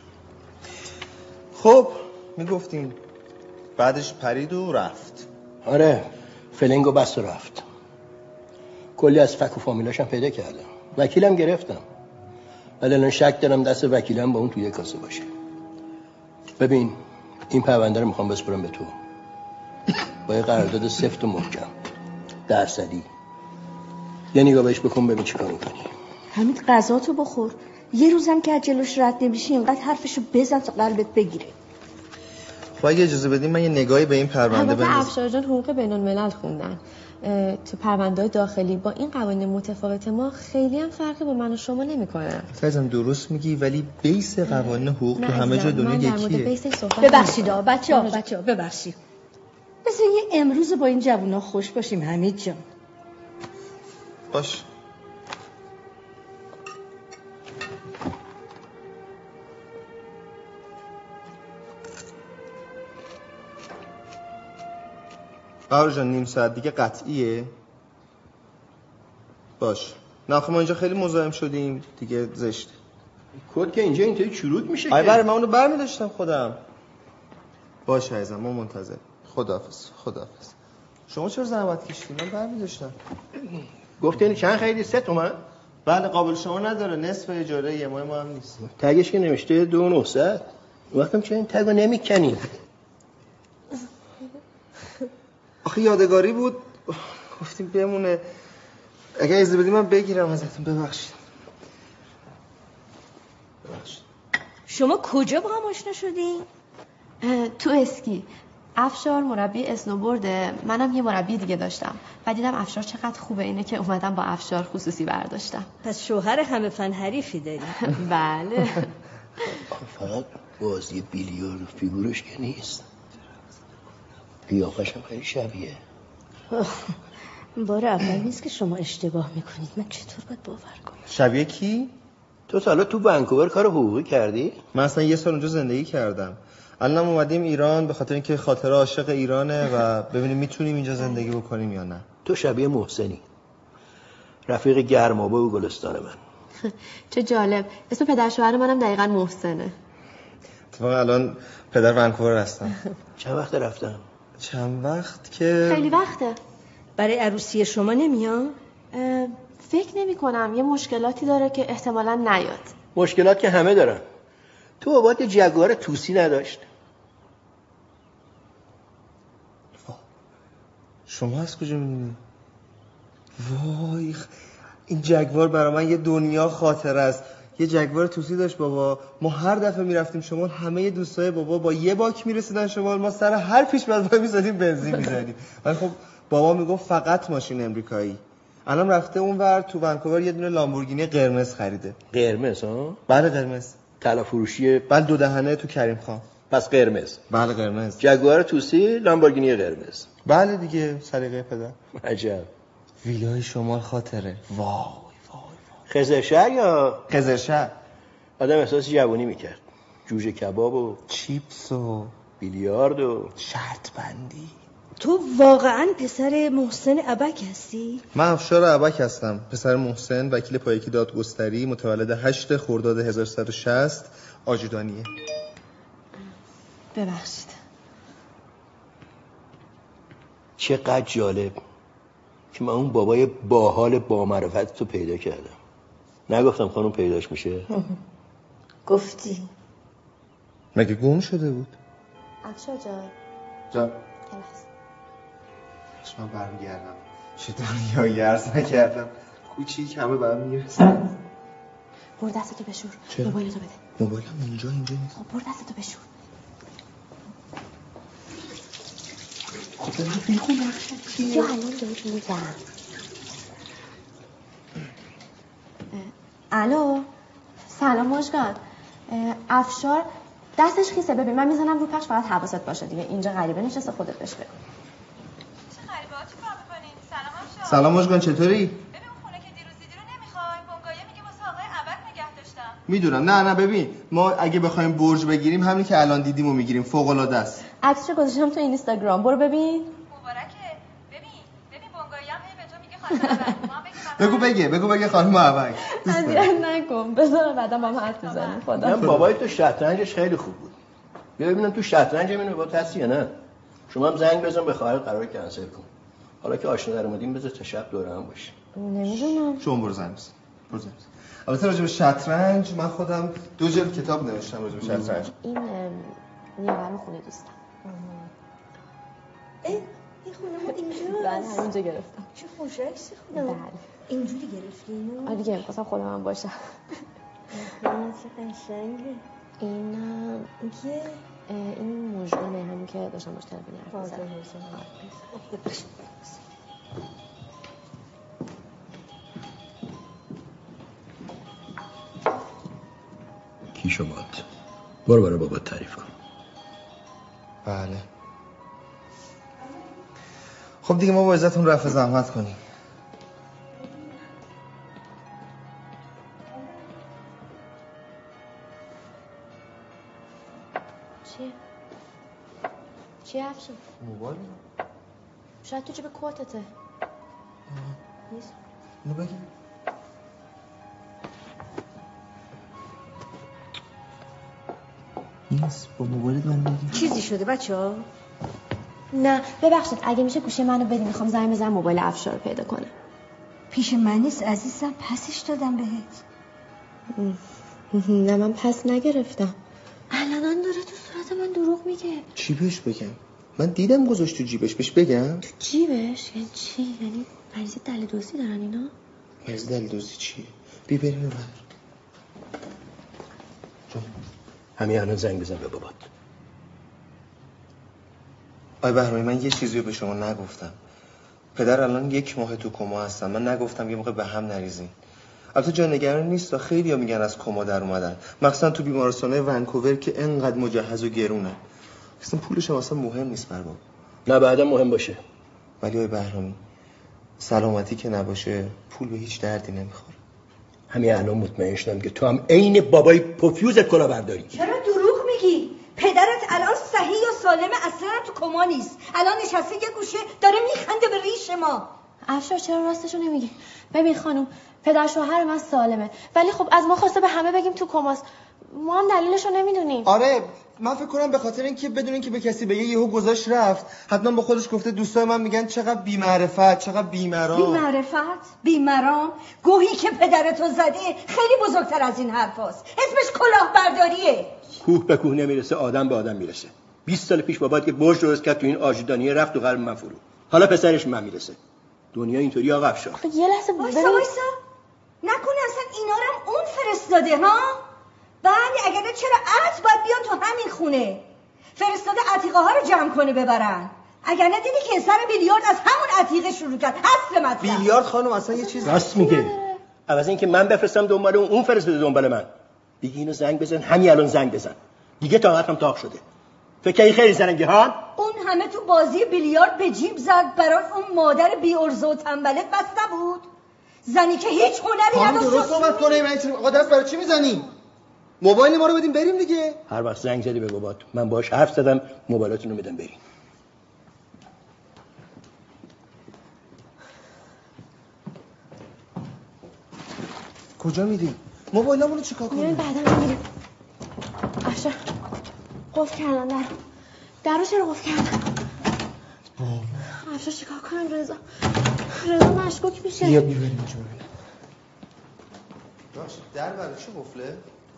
Speaker 2: خب میگفتیم بعدش پرید و رفت.
Speaker 9: آره فلنگو بست و رفت. کلی از فک و فامیلاش هم پیدا کردم. وکیلم گرفتم. ولی الان شک دارم دست وکیلم با اون توی کاسه باشه. ببین این پرونده رو میخوام بسپرم به تو. با یه قرارداد سفت و محکم. درصدی. یه نگاه بهش بکن ببین چیکار می‌کنی.
Speaker 8: همین غذاتو بخور. یه روزم که از جلوش رد نمیشی اینقدر حرفشو بزن تا قلبت بگیره.
Speaker 2: خب اگه اجازه بدین من یه نگاهی به این پرونده بندازم.
Speaker 3: افشار جان حقوق بین‌الملل خوندن. تو پرونده‌های داخلی با این قوانین متفاوت ما خیلی هم فرقی با من و شما نمی‌کنه.
Speaker 2: عزیزم درست میگی ولی بیس قوانین حقوق تو همه جای دنیا یکیه.
Speaker 8: ببخشید بچه‌ها ببخشید. بذار یه امروز با این جوونا خوش باشیم حمید جان.
Speaker 2: باش. قرار جان 1/2 ساعت دیگه قطعیه؟ باش. نه آخه ما اینجا خیلی مزاحم شدیم دیگه زشته.
Speaker 9: کد که اینجا اینطوری چروک میشه که.
Speaker 2: برای من اونو برمی‌داشتم خودم. باشه عزیزم ما منتظر. خداحافظ. شما چرا زحمت کشیدین؟ من برمی‌داشتم.
Speaker 9: گفت یعنی چند خریدی 3 تومن؟
Speaker 2: بله قابل شما نداره، نصف اجاره یه ماه ما هم نیست.
Speaker 9: تگش که نوشته 2900. وقتم چه این تگو نمیکنی؟
Speaker 2: آخه یادگاری بود گفتیم بمونه. اگه اجازه بدید من بگیرم ازتون. ببخشید.
Speaker 8: شما کجا با هم آشنا شدین؟
Speaker 3: تو اسکی. افشار مربی اسنوبورده، منم یه مربی دیگه داشتم. بعد دیدم افشار چقدر خوبه، اینه که اومدم با افشار خصوصی برداشتم.
Speaker 8: پس شوهر همه فن حریفی داری.
Speaker 3: بله.
Speaker 9: فقط بازی بیلیارد و فیگورش که نیست، قیافش هم خیلی شبیه.
Speaker 8: بار اول نیست که شما اشتباه میکنید. من چطور باید باور کنم؟
Speaker 2: شبیه کی؟
Speaker 9: تو سالا تو ونکوور کار حقوقی کردی؟
Speaker 2: من اصلا 1 سال اونجا زندگی کردم. الانم اومدیم ایران به خاطر اینکه خاطره عاشق ایرانه و ببینیم میتونیم اینجا زندگی بکنیم یا نه.
Speaker 9: تو شبیه محسنی، رفیق گرمابه و گلستان من.
Speaker 3: چه جالب، اسم پدر شوهر منم دقیقاً محسنه.
Speaker 2: اتفاقا الان پدر ونکوور هستن.
Speaker 9: چند وقت رفتم؟
Speaker 2: چند وقت که
Speaker 3: خیلی وقته.
Speaker 8: برای عروسی شما نمیاد؟
Speaker 3: فکر نمی کنم. یه مشکلاتی داره که احتمالاً نیاد.
Speaker 9: مشکلات که همه دارن. تو آباد یه جگوار توسی نداشت؟
Speaker 2: شما از کجا میدونی؟ وای این جگوار برای من یه دنیا خاطره است. یه جگوار توسی داشت بابا. ما هر دفعه میرفتیم شمال همه دوستای بابا با یه باک میرسیدن شمال، ما سر هر پیش بعد میزدیم بنزین میزدیم. ولی خب بابا میگفت فقط ماشین امریکایی. الان رفته اونور تو ونکوور یه دونه لامبورگینی قرمز خریده.
Speaker 9: قرمز ها؟
Speaker 2: بله قرمز.
Speaker 9: طلا فروشیه؟
Speaker 2: بله 2 دهنه تو کریم خان.
Speaker 9: پس قرمز.
Speaker 2: بله قرمز.
Speaker 9: جگوار توسی، لامبورگینی قرمز.
Speaker 2: بله دیگه سلیقه پدر.
Speaker 9: عجب.
Speaker 2: ویلای شمال خاطره. وای.
Speaker 9: خزرشهر یا
Speaker 2: خزرشهر؟
Speaker 9: آدم احساس جوانی میکرد. جوجه کباب و
Speaker 2: چیپس و
Speaker 9: بیلیارد و
Speaker 2: شرط بندی.
Speaker 8: تو واقعا پسر محسن ابک هستی؟
Speaker 2: من افشار ابک هستم، پسر محسن، وکیل پایکی دادگستری، متولد 8 خرداد 1160، آجودانیه.
Speaker 3: ببخشید.
Speaker 9: چقدر جالب که من اون بابای باحال با معرفت تو پیدا کردم. نگفتم خانم پیداش میشه؟
Speaker 8: گفتی.
Speaker 2: مگه گم شده بود؟
Speaker 3: افشار
Speaker 2: جان من برمیگردم. چه دنیایی عرض نکردم. کوچیک همه برم میرسن.
Speaker 3: برو دستتو بشور.
Speaker 2: چرا؟
Speaker 3: موبایلتو بده.
Speaker 2: موبایلم اینجا نیست.
Speaker 3: خب برو دستتو بشور.
Speaker 2: خب دارم بیخون نقشه
Speaker 3: یا الان بهت میگم. الو سلام مژگان. افشار دستش خیسه. ببین من میزنم رو پخش، فقط حواست باشه دیگه. اینجا غریبه نشسته، خودت بهش بگو.
Speaker 2: سلام مژگان چطوری؟
Speaker 1: ببین اون خونه که دیروز دیدی رو نمیخوای؟ بنگایه میگه واسه آقای ابک نگه داشتم.
Speaker 2: میدونم. نه ببین ما اگه بخوایم برج بگیریم همین که الان دیدیمو میگیریم. فوق العاده است.
Speaker 3: عکسشو گذاشتم تو اینستاگرام. برو ببین.
Speaker 1: مبارکه. ببین بنگایه هم هی به تو میگه خانم ابک.
Speaker 2: بگو بگه خانم ابک.
Speaker 3: اذیت نکن. بذار بعدا با هم حرف بزنیم. خدا.
Speaker 9: من بابای تو شطرنجش خیلی خوب بود. بیا ببینم تو شطرنج اینو با هستی یا نه. شما هم زنگ بزن به خواهر قرار کنسل کن. حالا که آشنا در اومدیم بذار تا شب دوره هم باشیم.
Speaker 3: نمیدونم.
Speaker 2: شما برو زنگ بزن. البته راجع به شطرنج من خودم 2 جلد کتاب نوشتم راجع به شطرنج.
Speaker 3: این نیاورو خونه دوستم.
Speaker 8: این خونه اینجا؟
Speaker 3: بله همینجا گرفتم.
Speaker 8: چه خوش عکسی خونه.
Speaker 3: بله.
Speaker 8: اینجوری گرفتی اینو؟
Speaker 3: آره دیگه می‌خواستم خودم هم باشم.
Speaker 8: چه قشنگه.
Speaker 3: این
Speaker 8: که
Speaker 3: این مژگانه، همین که داشتم باش تلفن حرف می‌زدم.
Speaker 9: کی شمات؟ برو برای بابا تعریف کن.
Speaker 2: بله. خب دیگه ما با عزتون رفع زحمت کنیم.
Speaker 3: چیه افشار؟
Speaker 2: موبایل؟
Speaker 3: شاید تو جیب کتته. نیست.
Speaker 2: اینو بگی. نیست. با موبایلت من بگی.
Speaker 8: چیزی شده بچه‌ها؟
Speaker 3: نه ببخشید اگه میشه گوشی منو بدی، میخوام زنگ بزنم موبایل افشار رو پیدا کنم.
Speaker 8: پیش من نیست عزیزم، پسش دادم بهت.
Speaker 3: نه من پس نگرفتم. علنا داره تو صورت من دروغ میگه.
Speaker 2: چی بهش بگم؟ من دیدم گذاشت تو جیبش. بهش بگم؟
Speaker 3: تو جیبش؟ یعنی چی؟ یعنی مریضی دلدوزی دارن اینا؟
Speaker 2: مریضی دلدوزی چیه؟ بی بریم ببر.
Speaker 9: همین الان زنگ بزن به بابات.
Speaker 2: آی بهرامی من یه چیزی رو به شما نگفتم. پدر الان 1 ماه تو کما هستن. من نگفتم یه موقع به هم نریزین. البته جا نگران نیست. خیلی‌ها میگن از کما در اومدن، مخصوصا تو بیمارستان‌های ونکوور که انقدر مجهز و گرونن. اصلا پولش هم اصلا مهم نیست بر بابا.
Speaker 9: نه بعدا مهم باشه.
Speaker 2: ولی آی بهرامی سلامتی که نباشه پول به هیچ دردی نمیخوره.
Speaker 9: همین الان مطمئن شدم که تو هم عین بابای پوفیوزت کلاهبرداری.
Speaker 8: چرا دروغ میگی؟ پدرت الان صحیح و سالمه، اصلا تو کما نیست. الان نشسته یه گوشه داره میخنده به ریش ما.
Speaker 3: افشار چرا راستشو نمیگی؟ ببین خانم، پدر شوهر من سالمه، ولی خب از ما خواسته به همه بگیم تو کماست. ما هم دلیلشو نمیدونیم.
Speaker 2: آره من فکر کنم به خاطر اینکه بدون اینکه به کسی بگه یهو گذاشت رفت، حتما با خودش گفته دوستای من میگن چقدر بی‌معرفت، چقدر بی‌مرام.
Speaker 8: بی‌معرفت؟ بی‌مرام؟ گوهی که پدرتو زده خیلی بزرگتر از این حرفاست. اسمش کلاهبرداریه.
Speaker 9: کوه به کوه نمیرسه، آدم به آدم میرسه. 20 سال پیش بابات که برج درست کرد تو این آجودانیه رفت و قلب من فرو. حالا پسرش من میرسه. دنیا اینطوری آقا افشار.
Speaker 3: یه لحظه
Speaker 8: وایسا نکنه اصلا اینا رو اون فرستاده ها؟ بله اگر نه چرا عط باید بیان تو همین خونه؟ فرستاده عتیقه ها رو جمع کنه ببرن. اگر نه دیدی که سر بیلیارد از همون عتیقه شروع کرد. اصل مطلب
Speaker 2: بیلیارد خانم اصلا یه چیز
Speaker 9: راست میگه. عوض اینکه من بفرستم دنبال اون فرستاده دنبال من. دیگه اینو زنگ بزن، همین الان زنگ بزن. دیگه طاقتم تاق شده. فکر خیلی زرنگی ها؟
Speaker 8: اون همه تو بازی بیلیارد به جیب زد برای اون مادر بی ارزه و تنبلت بس نبود؟ زنی که هیچ هنری نداشت.
Speaker 2: درست صحبت کنه. من آقا دست برای چی میزنی؟ موبایل ما رو بدیم بریم دیگه.
Speaker 9: هر وقت زنگ زدی به بابات من باهاش حرف زدم، موبایلاتون رو بدم بریم.
Speaker 2: کجا میریم؟ موبایلمون رو چیکار کنیم؟
Speaker 3: بعدا میریم. افشار قفل کردن درو چرا قفل کردن؟ افشار چیکار کنیم؟ رضا مشکوک میشه.
Speaker 2: بیا بریم اینجا ببینم. باشه در برای چی قفله؟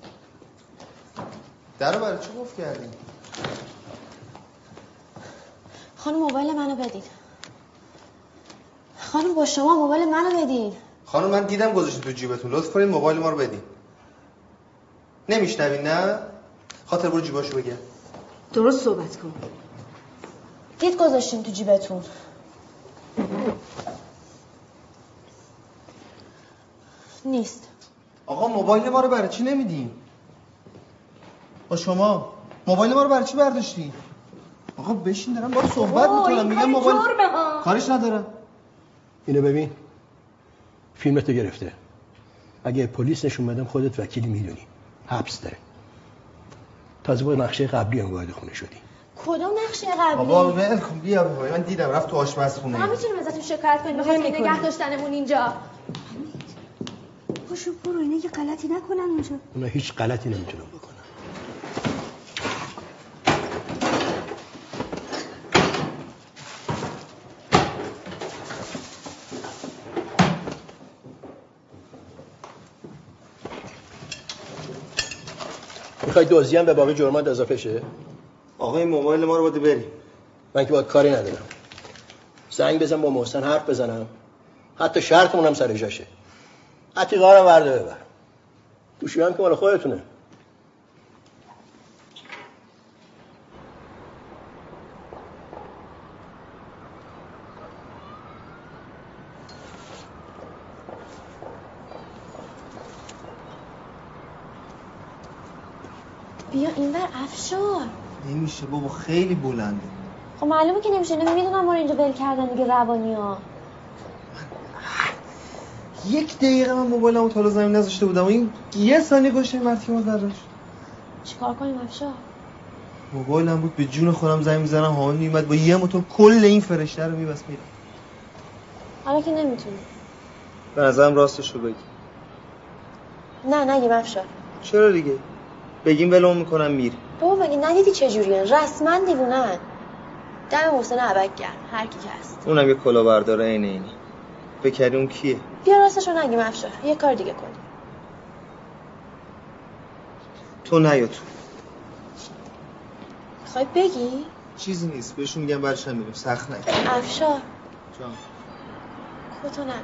Speaker 2: درو برای چی قفل کردین؟
Speaker 3: خانم موبایل منو بدین. خانم با شما موبایل منو بدین.
Speaker 2: خانم من دیدم گذاشتید تو جیبتون، لطف کنین موبایل ما رو بدین. نمیشنوین نه؟ خاطر برو جیباشو بگیر.
Speaker 8: درست صحبت کن.
Speaker 3: دید گذاشتین تو جیبتون. نیست.
Speaker 2: آقا موبایل ما رو برای چی نمیدین؟ با شما موبایل ما رو برای چی برداشتین؟ آقا بشین دارم با صحبت میکنم. میگم موبایل کارش ندارم.
Speaker 9: اینو ببین فیلمتو گرفته. اگه پلیس نشون بدم خودت وکیلی میدونی، حبس داره. تازه با نقشه قبلی هم وارد خونه شدی.
Speaker 3: کدوم نقشه قبلی؟
Speaker 2: بابا ول کن بیا بابا. من دیدم رفت تو آشپزخونه.
Speaker 3: ما میتونیم ازتون شکایت کنیم بخاطر نگه داشتنمون اینجا.
Speaker 8: پاشو برو اینا یه غلطی نکنن اونجا.
Speaker 9: اونا هیچ غلطی نمیتونن بکنن. میخوای دزدی هم به باب جرمات اضافه شه؟
Speaker 2: آقا این موبایل ما رو بده بریم.
Speaker 9: من که باید کاری ندارم. زنگ بزن با محسن حرف بزنم. حتی شرطمون هم سر جاشه. عتیقه رو ورده ببر. گوشی هم که مال خودتونه.
Speaker 3: بیا اینور افشار.
Speaker 2: نمیشه بابا خیلی بلنده.
Speaker 3: خب معلومه که نمیشه. نمیدونم ما رو اینجا ول کردن دیگه روانی‌ها.
Speaker 2: یک دقیقه من موبایلمو تا زمین نذاشته بودم و این یه ثانیه گوشه مرتی ما دراش.
Speaker 3: چیکار کنیم افشار؟
Speaker 2: موبایلم بود به جون خودم زنگ می‌زنم حامد میومد با یه موتور کل این فرشته رو میبس میره.
Speaker 3: حالا که نمیتونی.
Speaker 2: به نظرم راستشو بگی.
Speaker 3: نه نگیم افشار.
Speaker 2: چرا دیگه؟ بگیم ولمون میکنم میری.
Speaker 3: بابا مگه ندیدی چه جوریه؟ رسما دیوونن. دم محسن ابک گرم هر کی که هست.
Speaker 2: اونم یه کلاهبردار اینی. بکری اون کیه؟
Speaker 3: بیا راستشو نگیم افشار. یه کار دیگه کن.
Speaker 2: تو نیا تو.
Speaker 3: میخوای بگی؟
Speaker 2: چیزی نیست. بهشون میگم برش میریم. سخت نگیر.
Speaker 3: افشار.
Speaker 2: جان.
Speaker 3: کتو نگو.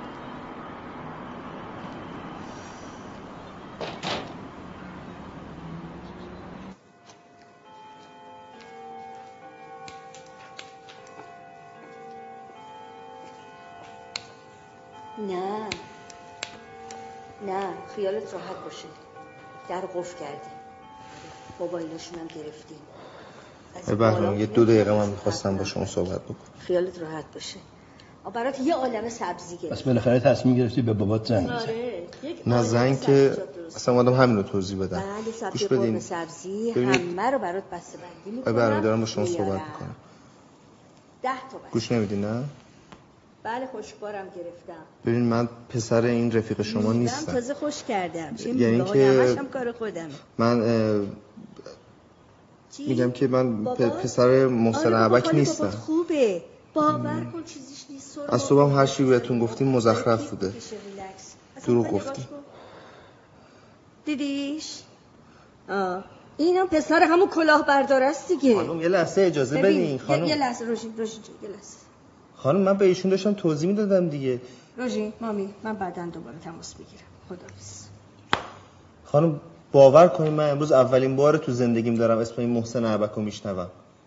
Speaker 8: نه خیالت راحت باشه. در قفل کردیم. موبایلشون هم گرفتیم.
Speaker 2: ببرم یه 2 دقیقه من میخواستم با شما صحبت بکنم.
Speaker 8: خیالت راحت باشه. برات یه عالمه سبزی گرفتم.
Speaker 9: بس بالاخره تصمیم گرفتی به بابات زنگ بزنی.
Speaker 8: آره.
Speaker 2: نه زنگ که اصلا اومدم همین رو توضیح بدم.
Speaker 8: گوش بدین. سبزی همه رو برات بسته‌بندی می‌کنم.
Speaker 2: ببرم دارم با شما صحبت میکنم.
Speaker 8: 10 تا بس.
Speaker 2: گوش نمیدین نه؟
Speaker 8: بله خوشبارم گرفتم.
Speaker 2: ببین من پسر این رفیق شما نیستم.
Speaker 8: تازه خوش کردم.
Speaker 2: یعنی که
Speaker 8: همشم کار خودمه.
Speaker 2: من میگم که من پسر محسن عبک نیستم.
Speaker 8: خوبه. باور کن چیزیش نیست.
Speaker 2: از صبحم هر چی بهتون گفتیم مزخرف بوده. دروغ گفتیم.
Speaker 8: دیدیش؟ اینم پسر همون کلاهبردار است دیگه.
Speaker 2: خانم یه لحظه اجازه بدین خانم.
Speaker 8: یه لحظه روژین یه لحظه.
Speaker 2: خانم من به ایشون داشتم توضیح میدادم دیگه.
Speaker 8: روژین مامی من بعداً دوباره تماس میگیرم. خداحافظ.
Speaker 2: خانم باور کنید من امروز اولین بار تو زندگیم دارم اسم این محسن عبک رو میشنوم.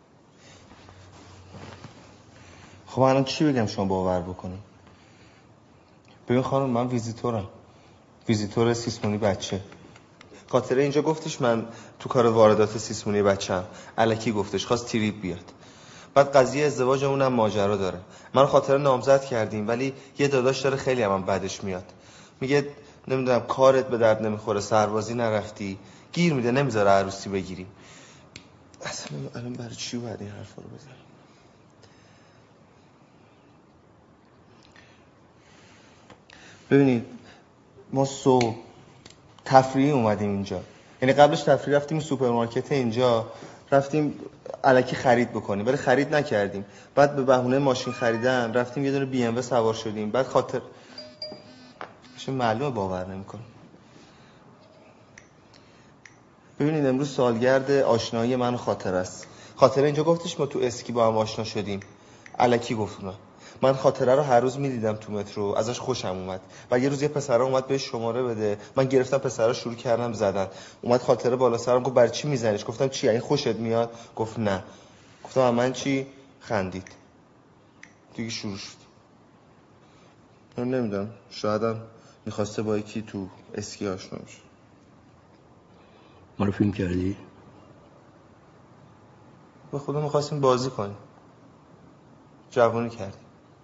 Speaker 2: خب الان چی بگم شما باور بکنید؟ ببین خانم من ویزیتور سیسمونی بچه. خاطره اینجا گفتش من تو کار واردات سیسمونی بچه‌ام. الکی گفتش خواست تریپ بیاد. بعد قضیه ازدواج اونم ماجرا داره. من خاطره نامزد کردیم ولی یه داداش داره خیلی هم بدش میاد. میگه نمیدونم کارت به درد نمیخوره، سربازی نرفتی، گیر میده نمیذاره عروسی بگیریم. اصلا الان برای چی باید این حرفا رو بزنم؟ ببینید ما صبح تفریحی اومدیم اینجا، یعنی قبلش تفریح رفتیم سوپرمارکت اینجا، رفتیم الکی خرید بکنیم ولی خرید نکردیم. بعد به بهونه ماشین خریدن رفتیم یه دونه بی ام و سوار شدیم. بعد خاطر معلومه باور نمیکنم. ببینید امروز سالگرد آشنایی من و خاطر است. خاطره اینجا گفتش ما تو اسکی با هم آشنا شدیم. الکی گفتم. من خاطره رو هر روز میدیدم تو مترو، ازش خوشم اومد. و یه روز یه پسر اومد بهش شماره بده، من گرفتم پسر رو شروع کردم زدن. اومد خاطره بالا سرم گفت برای چی میزنیش؟ گفتم چی این خوشت میاد؟ گفت نه. گفتم من چی؟ خندید. دیگه شروع شد. من نمیدونم شایدم میخواسته با یکی تو اسکی آشنا بشه.
Speaker 9: ما رو فیلم کردی؟
Speaker 2: به خدا میخواستیم بازی کنیم. جوانی کردیم.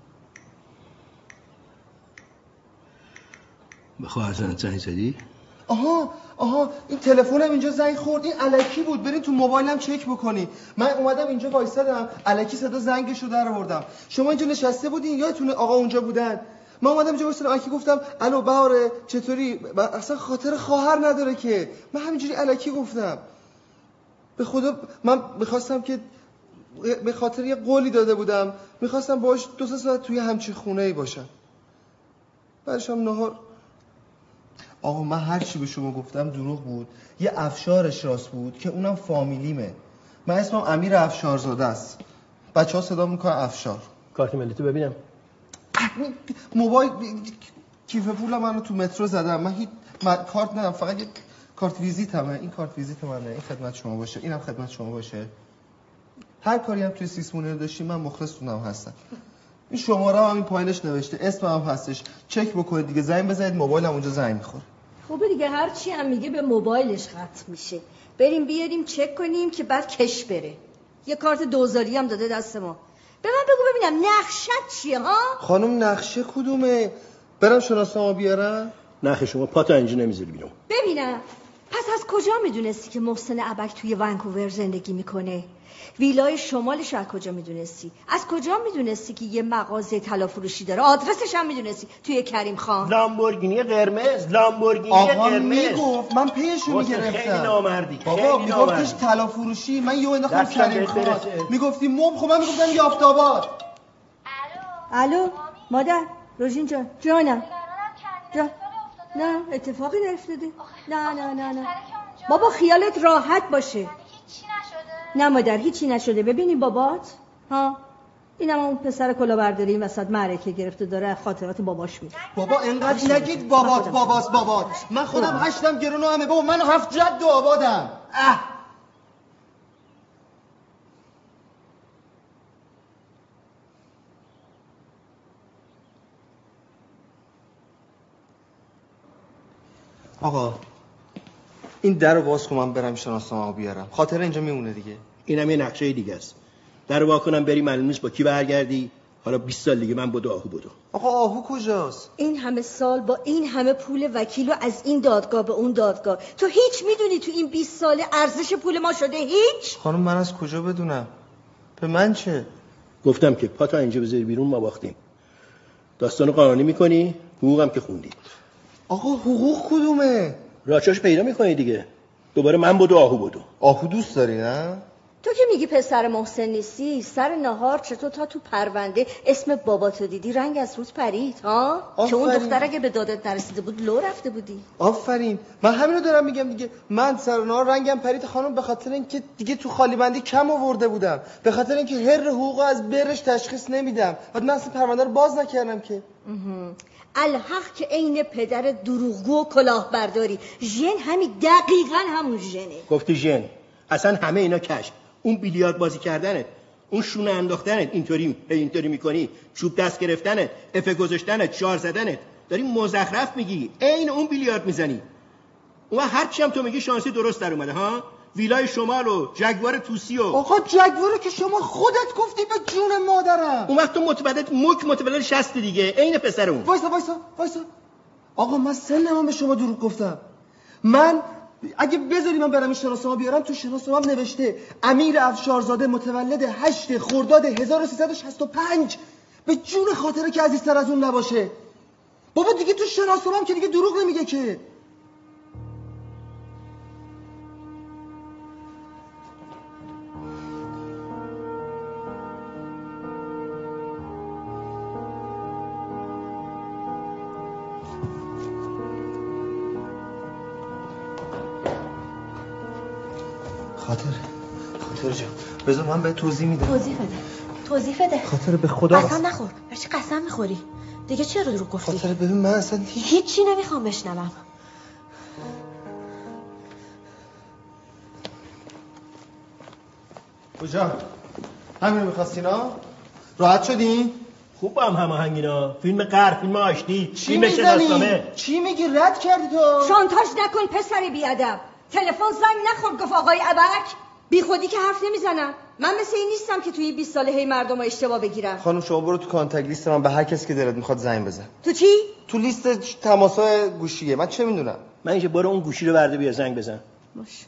Speaker 9: به خواهرزنت زنگ زدی؟
Speaker 2: آها این تلفنم اینجا زنگ خورد. این الکی بود. برین تو موبایلم چک بکنی. من اومدم اینجا وایسادم الکی صدا زنگشو در آوردم. شما اینجا نشسته بودین یادتونه آقا اونجا بودن؟ من اومدم اینجا وایسادم الکی گفتم الو بهاره چطوری؟ اصلا خاطر خواهر نداره که. من همینجوری الکی گفتم. به خدا من می‌خواستم که به خاطر یه قولی داده بودم می‌خواستم باهاش 2 ساعت توی همچین خونه‌ای باشم. بعدش هم نهار. آقا من هر چی به شما گفتم دروغ بود. یه افشارش راست بود که اونم فامیلیمه. من اسمم امیر افشارزاده است. بچه‌ها صدا میکنن افشار.
Speaker 9: کارت ملیتو ببینم.
Speaker 2: موبایل کیف پول منو تو مترو زدم. من هیچ کارت ندارم، فقط یه کارت ویزیتمه. این کارت ویزیت منه. این خدمت شما باشه. اینم خدمت شما باشه. هر کاری هم توی سیسمونی داشتیم من مخلصتونم هستم. این شماره هم این پایینش نوشته، اسمم هستش. چک بکنید دیگه، زنگ بزنید، موبایلم اونجا زنگ میخوره.
Speaker 8: خوبه دیگه هر چی هم میگه به موبایلش ختم میشه. بریم بیاریم چک کنیم که بعد کش بره. یه کارت دوزاری هم داده دست ما. به من بگو ببینم نقشت چیه ها؟
Speaker 2: خانم نقشه کدومه؟ برم شناسنامه بیارم؟
Speaker 9: نخ شما پاتو اینجا نمیذاری بیرون.
Speaker 8: ببینم پس از کجا میدونستی که محسن عبک توی ونکوور زندگی میکنه؟ ویلای شمالش از کجا میدونستی؟ از کجا میدونستی که یه مغازه طلا فروشی داره؟ آدرسش هم میدونستی توی کریم خان؟
Speaker 9: لامبورگینی قرمز.
Speaker 2: آقا میگفت من پیشو میگرفتم.
Speaker 9: خیلی نامردی.
Speaker 2: بابا میگفتش طلا فروشی، من یهو انداختم کریم خان. میگفتی موم، خب من میگفتم یافت‌آباد.
Speaker 8: الو مادر. روژین جانم. نه اتفاقی نیفتاده. نه بابا خیالت راحت باشه. نه مادر هیچی نشده. ببینیم بابات ها، اینم اون پسر کلاهبرداری این وسط معرکه گرفته داره خاطرات باباش میگه.
Speaker 2: بابا انقدر نگید بابات. من خودم 8 گرونو همه. بابا من 7 جد و آبادم. آقا این در رو باز کن، من برم شناسنامه بیارم. خاطر اینجا میمونه دیگه.
Speaker 9: اینم یه نقشه دیگه است. در رو وا کنم بری معلوم نیست با کی برگردی. حالا 20 سال دیگه من بدو آهو بدو.
Speaker 2: آقا آهو کجاست؟
Speaker 8: این همه سال با این همه پول وکیل و از این دادگاه به اون دادگاه، تو هیچ میدونی تو این 20 سال ارزش پول ما شده؟ هیچ؟
Speaker 2: خانم من از کجا بدونم؟ به من چه؟
Speaker 9: گفتم که پاتو اینجا بذاری بیرون ما باختیم. داستان قانونی میکنی، حقوقم که خوندی.
Speaker 2: آقا حقوق کدومه؟
Speaker 9: راچاش پیدا میکنی دیگه. دوباره من بدو آهو بدو.
Speaker 2: آهو دوست داری نه؟
Speaker 8: تو که میگی پسر محسن نیستی، سر نهار چطور تا تو پرونده اسم باباتو دیدی رنگ از روت پرید ها؟ که اون دختر اگه به دادت نرسیده بود لو رفته بودی.
Speaker 2: آفرین، من همینو دارم میگم دیگه. من سر نهار رنگم پرید خانم به خاطر اینکه دیگه تو خالی بندی کم آورده بودم، به خاطر اینکه هر حقوقو از برش تشخیص نمیدم. بعد من اصلا پرونده رو باز نکردم که.
Speaker 8: الحق که عین پدر دروغگو و کلاهبرداری. ژن همین دقیقاً همون ژنه.
Speaker 9: گفتی ژن؟ اصلا همه اینا کشف. اون بیلیارد بازی کردنت، اون شونه انداختنت، اینطوری میکنی، چوب دست گرفتنت، افه گذاشتنت، شار زدنت، داری مزخرف میگی، عین اون بیلیارد میزنی. اون هر چی هم تو میگی شانسی درست در اومده ها. ویلای شمال و جگوار توسی و
Speaker 2: آقا جگوارو که شما خودت گفتی به جون مادرم.
Speaker 9: اون وقت تو متولد 60 دیگه، عین پسرمون.
Speaker 2: وایسا. آقا من سنم به شما دروغ گفتم. من اگه بذاری من برم این شناسنامه بیارم، تو شناسنامه نوشته امیر افشارزاده متولد 8 خرداد 1365. به جون خاطره که عزیزتر از اون نباشه. بابا دیگه تو شناسنامه که دیگه دروغ نمیگه که. خاطر جان بذار من به توضیح میدم.
Speaker 3: توضیح بده.
Speaker 2: خاطر به خدا
Speaker 3: قسم نخور. برای چی قسم میخوری؟ دیگه چرا دروغ گفتی؟
Speaker 2: خاطر ببین من اصلا
Speaker 3: هیچی نمیخوام بشنوم.
Speaker 2: کجا؟ همین میخواستینا؟ راحت شدین؟
Speaker 9: خوب با هم هماهنگینا. فیلم قهر، فیلم آشتی،
Speaker 2: فیلم شناسنامه. چی میگی؟ رد کردی تو؟
Speaker 8: شانتاژ نکن پسر بیادب. تلفن زنگ نخورد گفت آقای ابک. بی خودی که حرف نمیزنم. من مثل این نیستم که توی 20 ساله هی مردم رو اشتباه بگیرم.
Speaker 2: خانم شما برو تو کانتاکت لیست من به هر کسی که دلت میخواد زنگ بزن.
Speaker 8: تو چی؟
Speaker 2: تو لیست تماس‌های گوشیه. من چه میدونم؟
Speaker 9: من اینجا برو اون گوشی رو برده بیا زنگ بزن.
Speaker 8: باش.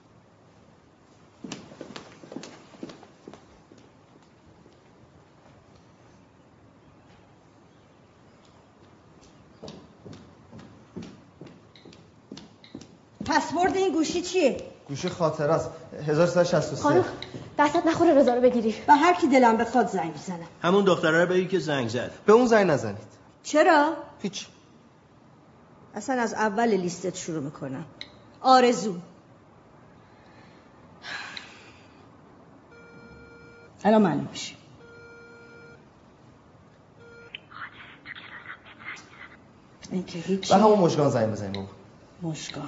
Speaker 8: پسورد این گوشی چیه؟
Speaker 2: گوشی خاطره است. 1363.
Speaker 3: خانم دستت نخوره رضا رو بگیری.
Speaker 8: و هر کی دلم بخواد زنگ میزنم.
Speaker 9: همون دختره رو بگی که زنگ زد.
Speaker 2: به اون زنگ نزنید.
Speaker 8: چرا؟
Speaker 2: هیچ.
Speaker 8: اصلا از اول لیستت شروع میکنم. آرزو. الان معلوم میشه. این که هیچی.
Speaker 2: به همون مشگان زنگ بزنیم.
Speaker 8: مشگان.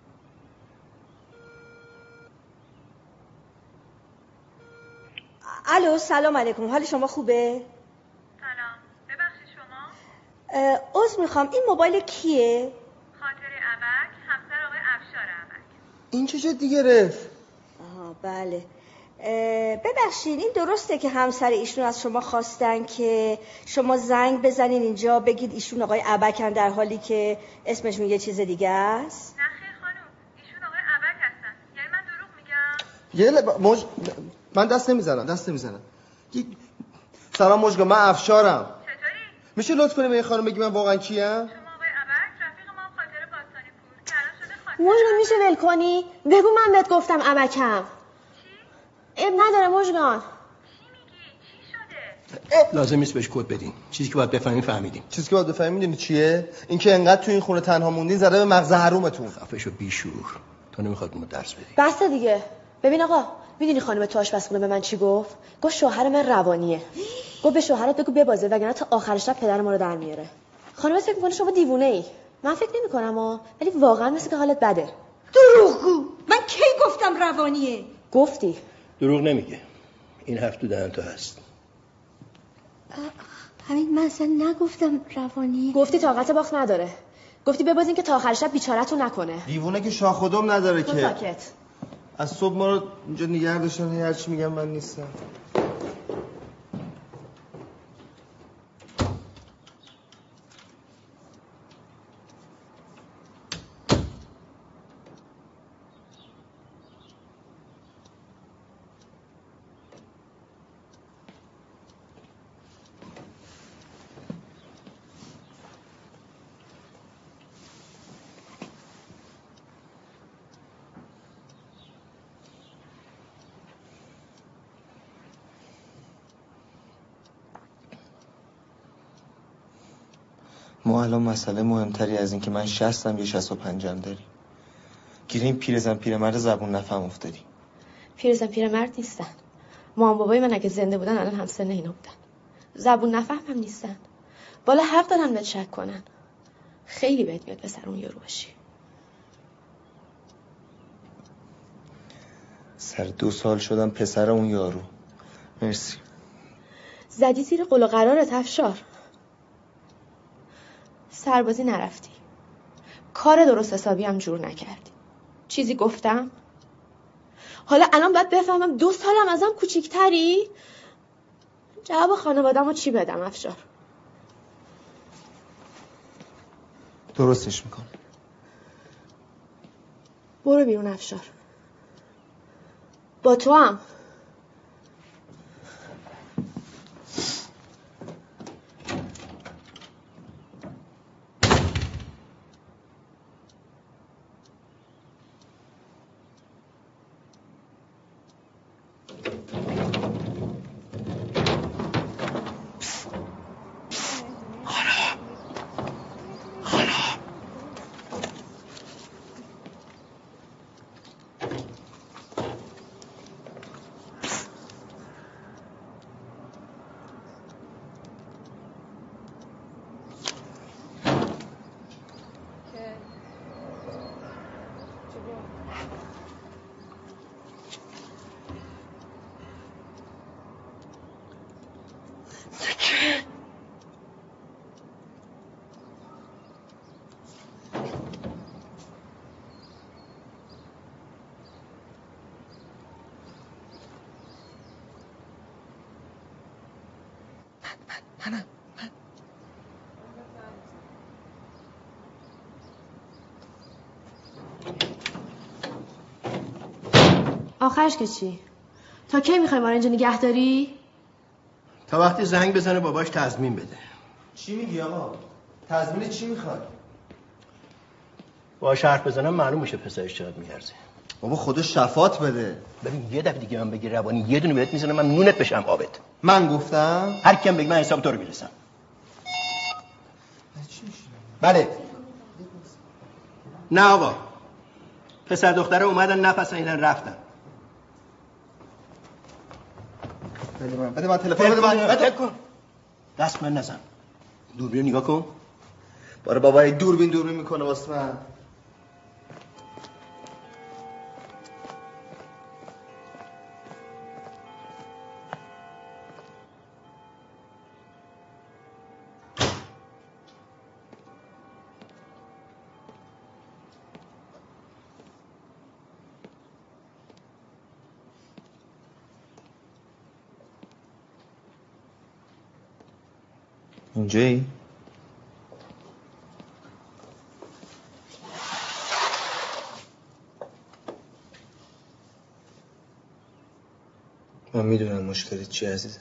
Speaker 8: الو سلام علیکم. حال شما خوبه؟
Speaker 10: سلام. ببخشید شما؟
Speaker 8: عذر میخوام این موبایل کیه؟
Speaker 10: خاطره ابک، همسر آقای افشار ابک.
Speaker 2: این چه جدی گرفت؟
Speaker 8: آها بله. ببخشید این درسته که همسر ایشون از شما خواستن که شما زنگ بزنین اینجا بگید ایشون آقای ابکن در حالی که اسمشون یه چیز دیگه است؟
Speaker 10: نه خیر خانم، ایشون آقای ابک هستن. یعنی من دروغ میگم؟
Speaker 2: من دست نمیزنم. سلام مشگان، من افشارم.
Speaker 10: چطوری؟
Speaker 2: میشه لطف کنی به این خانم بگی من واقعا کیم؟
Speaker 10: شما آقای ابک رفیق ما خاطره باستانی پور که الان شده خاطره.
Speaker 3: مژگان میشه ول کنی؟ بگو من بهت گفتم ابکم.
Speaker 10: چی؟
Speaker 3: اب نداره مژگان.
Speaker 10: چی میگی؟ چی شده؟
Speaker 9: لازم نیست بهش کد بدین. چیزی که باید بفهمیم فهمیدیم.
Speaker 2: چیزی که باید بفهمیم میدونی چیه؟ اینکه انقدر تو این خونه تنها موندین زده به مغز حرومتون.
Speaker 9: خفه شو بیشور. تو نمیخواد ما درس بدی.
Speaker 3: بس دیگه. ببین آقا، میدونی خانم تو آشپزخونه به من چی گفت؟ گفت شوهر من روانیه. گفت به شوهرت بگو ببازه وگرنه تا آخر شب پدر ما رو در میاره. خانم فکر میکنه شما دیوونه ای. من فکر نمیکنم ولی واقعا مثل که حالت بده.
Speaker 8: دروغگو. من کی گفتم روانیه؟
Speaker 3: گفتی.
Speaker 9: دروغ نمیگه. این حرف تو دهن تو هست.
Speaker 7: همین من اصلا نگفتم روانیه.
Speaker 3: گفتی طاقت باخت نداره. گفتی ببازین که تا آخر شب بیچاره‌تون نکنه.
Speaker 2: دیوونه که شاخ و دم نداره که.
Speaker 3: ساکت.
Speaker 2: از صبح ما رو اینجا نگه داشتن، هر چی میگم من نیستم. ما الان مسئله مهمتری از این که من 60م یا 65م داریم. گیره این پیرزن پیرمرد زبون نفهم افتادیم.
Speaker 3: پیرزن پیرمرد نیستن. مام بابای من اگه زنده بودن الان همسن اینا بودن. زبون نفهم هم نیستن. بالا حق دارن بهت شک کنن. خیلی بهت میاد پسر اون یارو باشی.
Speaker 2: سر 2 سال شدم پسر اون یارو. مرسی.
Speaker 3: زدی زیر قول و قرارت افشار. سربازی نرفتی. کار درست حسابی هم جور نکردی. چیزی گفتم؟ حالا الان باید بفهمم 2 سالم ازم کوچیکتری؟ جواب خانواده‌مو چی بدم افشار؟
Speaker 2: درستش میکنم.
Speaker 3: برو بیرون افشار. با تو هم. آخرش که چی؟ تا کی میخوای ما رو اینجا نگه داری؟
Speaker 9: تا وقتی زنگ بزنه باباش تضمین بده.
Speaker 2: چی میگی آقا؟ تضمین چی میخوای؟
Speaker 9: باهاش حرف بزنم معلوم میشه پسرش چقدر میارزه.
Speaker 2: بابا خدا شفاعت بده.
Speaker 9: ببین یه دفعه دیگه من بگی روانی یه دونه بهت میزنم من نونت بشم آبت.
Speaker 2: من گفتم؟
Speaker 9: هر کیم بگی من حساب تو رو میرسم. بله. نه آقا. پسر دختره اومدن نپسندیدن رفتن.
Speaker 2: بده من تلفن بده من.
Speaker 9: بده کن. دست من نزن. دوربین نگاه کن.
Speaker 2: باره بابا دوربین میکنه واسه من. اینجایی؟ من میدونم مشکلت چی عزیزم.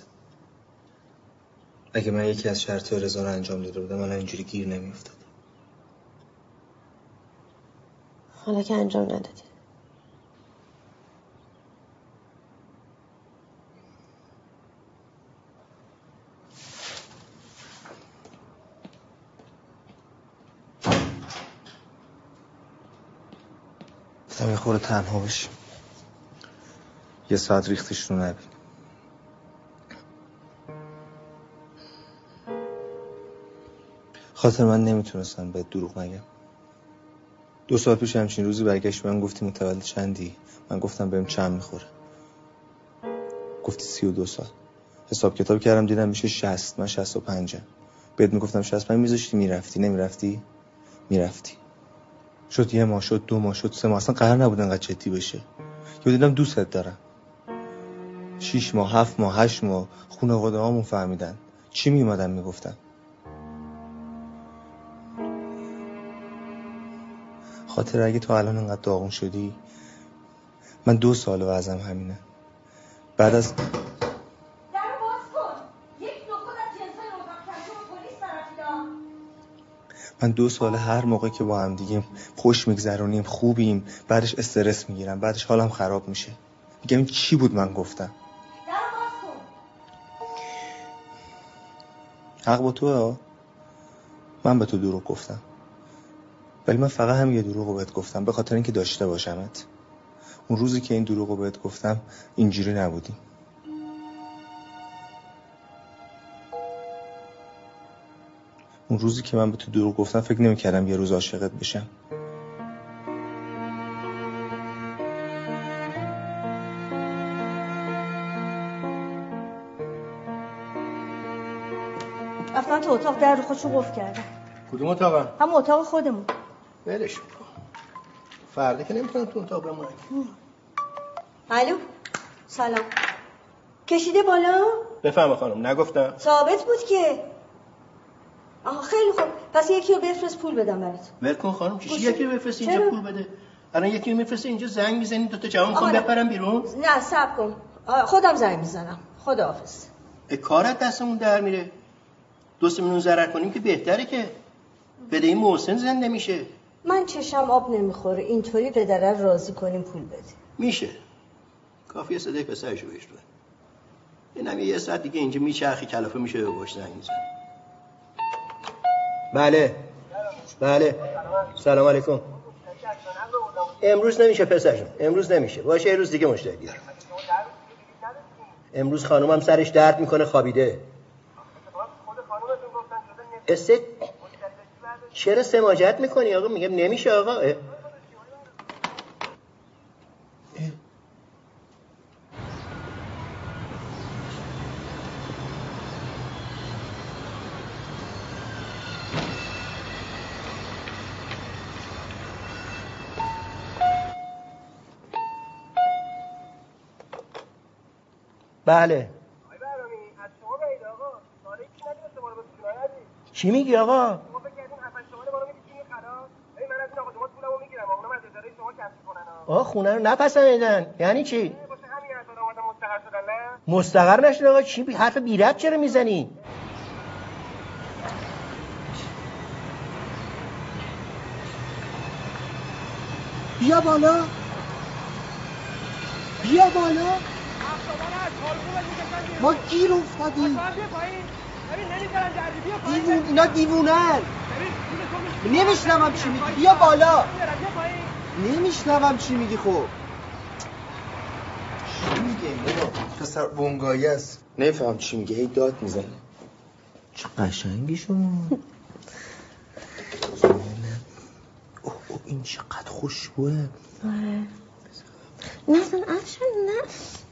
Speaker 2: اگه من یکی از شرط‌های رضا رو انجام داده بودم من اینجوری گیر نمیافتادم.
Speaker 3: حالا که انجام ندادی.
Speaker 2: گفتم یه خورده تنها باشیم. یه ساعت ریختش رو نبین. خاطر من نمیتونستم بهت دروغ نگم. 2 سال پیش همچین روزی برگشت من گفتی متولد چندی؟ من گفتم بهم چند میخوره. گفتی 32 سال. حساب کتاب کردم دیدم میشه 60. من 65م. بهت میگفتم 65 میذاشتی میرفتی نمیرفتی؟ میرفتی. شد 1 ماه شد 2 ماه شد 3 ماه اصلا قرار نبود انقدر جدی بشه. یا دیدم دوستت دارم. 6 ماه 7 ماه 8 ماه خانواده هامون فهمیدن. چی میومدن میگفتن؟ خاطر اگه تو الان انقدر داغون شدی من 2 سال وضعم همینه. بعد از
Speaker 8: در باز کن. یک نخود از جنسای اتاق کشو و پلیس طرفیدا.
Speaker 2: من 2 سال هر موقع که با هم دیگه خوش میگذرونیم خوبیم بعدش استرس میگیرم بعدش حالم خراب میشه. میگم این چی بود من گفتم؟
Speaker 8: در باز کن.
Speaker 2: حق با توه ها. من به تو دروغ گفتم، ولی من فقط هم یه دروغ رو بهت گفتم به خاطر اینکه داشته باشمت. اون روزی که این دروغ رو بهت گفتم اینجوری نبودی. اون روزی که من به تو دروغ گفتم فکر نمی‌کردم یه روز عاشقت بشم.
Speaker 8: رفتن تو اتاق در رو خودشون قفل کردن.
Speaker 9: کدوم اتاقم؟
Speaker 8: هم اتاق خودمون.
Speaker 9: ولش کن. فردا که نمیتونم تو اتاق بمونم.
Speaker 8: الو سلام. کشیده بالا؟
Speaker 9: بفهم خانم نگفتم.
Speaker 8: ثابت بود که. آها خیلی خوب. پس یکی رو بفرست پول بدم برات.
Speaker 9: ول کن خانم چی یکی رو بفرست اینجا پول بده؟ الان یکی رو میفرسته اینجا زنگ میزنی دو تا جوان میخوام بپرم بیرون؟
Speaker 8: نه صبر کن. خودم زنگ میزنم. خداحافظ.
Speaker 9: کارت دستمون در میره. 2 میلیون ضرر کنیم که بهتره که بده این محسن زنده میشه.
Speaker 8: من چشم آب نمیخوره اینطوری پدره راضی کنیم پول بده.
Speaker 9: میشه. کافیه صدای پسرشو بشنوه. اینم یه ساعت دیگه اینجا میچرخی کلافه میشه به باش زنگ میزنه. بله سلام علیکم. امروز نمیشه پسرشون، امروز نمیشه. باشه یه روز دیگه مشتری بیار. امروز خانومم سرش درد میکنه خوابیده. چرا سماجت میکنی آقا؟ میگم نمیشه آقا. بله. چی میگی آقا؟ آقا خونه رو نپسندیدن. یعنی چی؟ مستقر نشد آقا. چی حرف بیرد چرا میزنی؟
Speaker 6: بیا بالا بیا بالا. ما گیر افتادیم. اینا دیوونن. نمیشنوم چی میگی. بیا بالا. نمیشنوم چی میگی. خب
Speaker 2: چی میگه بابا؟ پسر بونگایی است. نمیفهم چی میگه. هی داد میزنه. چه قشنگی شما. اوه این چقدر خوشبوه.
Speaker 3: نه افشان نه.